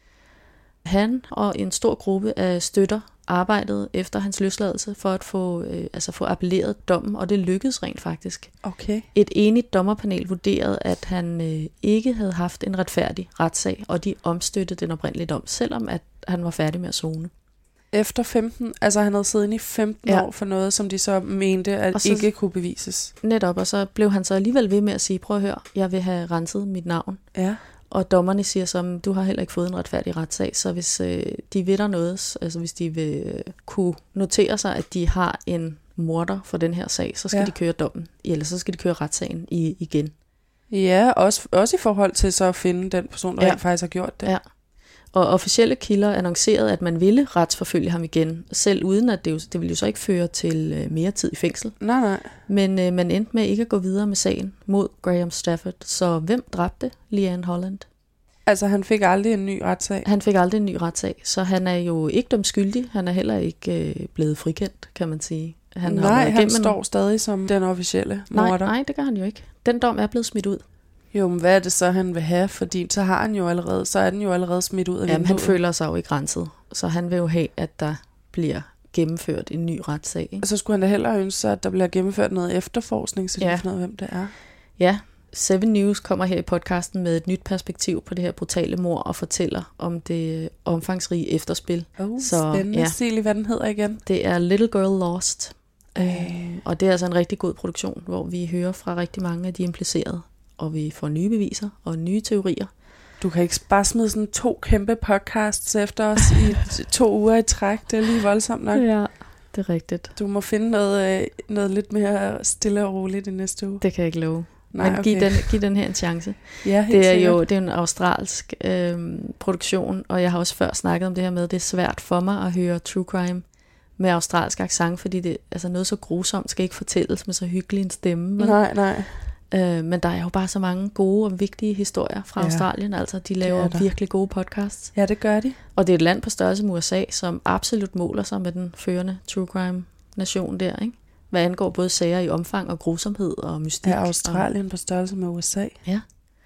Han og en stor gruppe af støtter arbejdede efter hans løsladelse for at få, øh, altså få appelleret dommen, og det lykkedes rent faktisk. Okay. Et enigt dommerpanel vurderede, at han øh, ikke havde haft en retfærdig retssag, og de omstøttede den oprindelige dom, selvom at han var færdig med at sone. Efter femten, altså han havde siddet i femten ja. år for noget, som de så mente, at så, ikke kunne bevises. Netop, og så blev han så alligevel ved med at sige, prøv at høre, jeg vil have renset mit navn. Ja. Og dommerne siger så, du har heller ikke fået en retfærdig retssag, så hvis øh, de ved der noget, altså hvis de vil øh, kunne notere sig, at de har en morder for den her sag, så skal ja. de køre dommen, eller så skal de køre retssagen i, igen. Ja, også, også i forhold til så at finde den person, der ja. faktisk har gjort det. Ja. Og officielle kilder annoncerede, at man ville retsforfølge ham igen, selv uden at det, jo, det ville jo så ikke føre til øh, mere tid i fængsel. Nej, nej. Men øh, man endte med ikke at gå videre med sagen mod Graham Stafford. Så hvem dræbte Leanne Holland? Altså han fik aldrig en ny retssag? Han fik aldrig en ny retssag, så han er jo ikke dømt skyldig. Han er heller ikke øh, blevet frikendt, kan man sige. Han nej, har han står stadig som den officielle morder. Nej, nej, det gør han jo ikke. Den dom er blevet smidt ud. Jo, men hvad er det så, han vil have? Fordi så har han jo allerede, så er den jo allerede smidt ud af vinduet. Jamen, han føler sig jo ikke renset, så han vil jo have, at der bliver gennemført en ny retssag. Ikke? Og så skulle han da hellere ønske sig, at der bliver gennemført noget efterforskning, så de ja. finder ud af, hvem det er. Ja, Seven News kommer her i podcasten med et nyt perspektiv på det her brutale mord og fortæller om det omfangsrige efterspil. Oh, så, spændende. Ja. Sig lige, hvad den hedder igen. Det er Little Girl Lost, øh, og det er altså en rigtig god produktion, hvor vi hører fra rigtig mange af de implicerede. Og vi får nye beviser og nye teorier. Du kan ikke bare smide sådan to kæmpe podcasts efter os i to uger i træk. Det er lige voldsomt nok. Ja, det er rigtigt. Du må finde noget, noget lidt mere stille og roligt i næste uge. Det kan jeg ikke love. Nej, men okay. giv, den, giv den her en chance. Ja, helt det er sikkert. jo det er en australsk øh, produktion, og jeg har også før snakket om det her med, at det er svært for mig at høre true crime med australsk accent, fordi det altså noget så grusomt skal ikke fortælles med så hyggelig en stemme. Men nej, nej. Øh, men der er jo bare så mange gode og vigtige historier fra ja. Australien. Altså, de laver virkelig gode podcasts. Ja, det gør de. Og det er et land på størrelse med U S A, som absolut måler sig med den førende true crime nation der, ikke? Hvad angår både sager i omfang og grusomhed og mystik. Ja, Australien og på størrelse med U S A. Ja.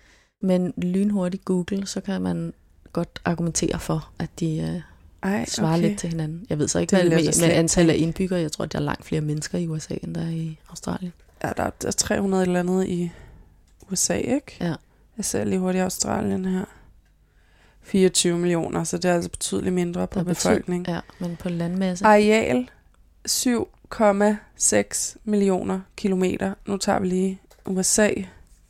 Men lynhurtigt Google, så kan man godt argumentere for, at de øh, Ej, svarer okay. lidt til hinanden. Jeg ved så ikke, hvad det med, med antal af indbyggere. Jeg tror, at der er langt flere mennesker i U S A, end der er i Australien. Ja, der er tre hundrede eller andet i U S A, ikke? Ja. Jeg ser lige hurtigt Australien her. fireogtyve millioner, så det er altså betydeligt mindre på befolkning. Ja, men på landmasse. Areal syv komma seks millioner kilometer. Nu tager vi lige U S A.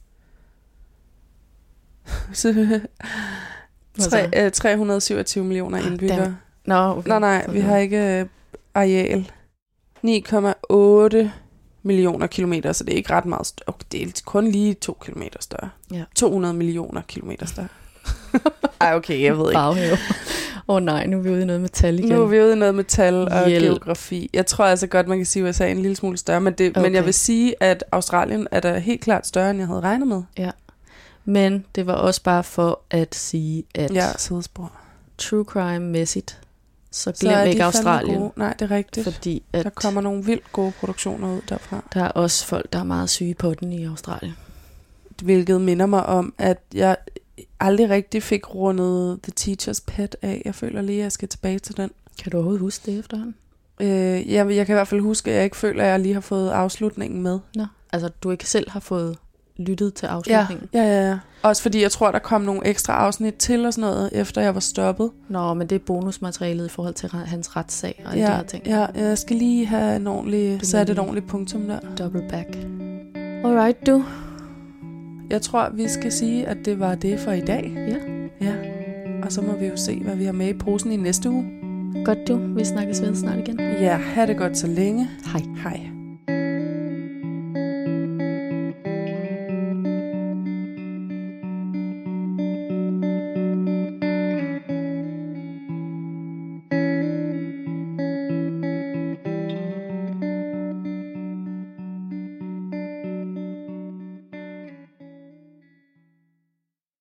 tre hundrede og syvogtyve millioner indbyggere. Nå, okay. Nej, nej, vi har ikke uh, areal. ni komma otte millioner kilometer, så det er ikke ret meget større. Okay, det er kun lige to kilometer større. Ja. to hundrede millioner kilometer større. Ej, okay, jeg ved ikke. Baghave. Åh oh, nej, nu er vi ude i noget metal igen. Nu er vi ude i noget metal og Hjælp. geografi. Jeg tror altså godt, man kan sige, at U S A er en lille smule større, men, det, okay. men jeg vil sige, at Australien er da helt klart større, end jeg havde regnet med. Ja, men det var også bare for at sige, at ja, sidespor. True crime-mæssigt, så glem så ikke Australien. Nej, det er rigtigt. Fordi at der kommer nogle vildt gode produktioner ud derfra. Der er også folk, der er meget syge på den i Australien. Hvilket minder mig om, at jeg aldrig rigtig fik rundet The Teacher's Pet af. Jeg føler lige, at jeg skal tilbage til den. Kan du overhovedet huske det efterhånden? Øh, jeg, jeg kan i hvert fald huske, at jeg ikke føler, at jeg lige har fået afslutningen med. Nå, altså du ikke selv har fået lyttet til afslutningen? Ja, ja, ja, ja. Også fordi jeg tror, der kom nogle ekstra afsnit til og sådan noget, efter jeg var stoppet. Nå, men det er bonusmaterialet i forhold til hans retssag og ja, de her ting. Ja, jeg skal lige have en ordentlig, sat et ordentligt punktum der. Double back. Alright, du. Jeg tror, vi skal sige, at det var det for i dag. Ja. Ja. Og så må vi jo se, hvad vi har med i posen i næste uge. Godt du. Vi snakkes ved snart igen. Ja, ha' det godt så længe. Hej. Hej.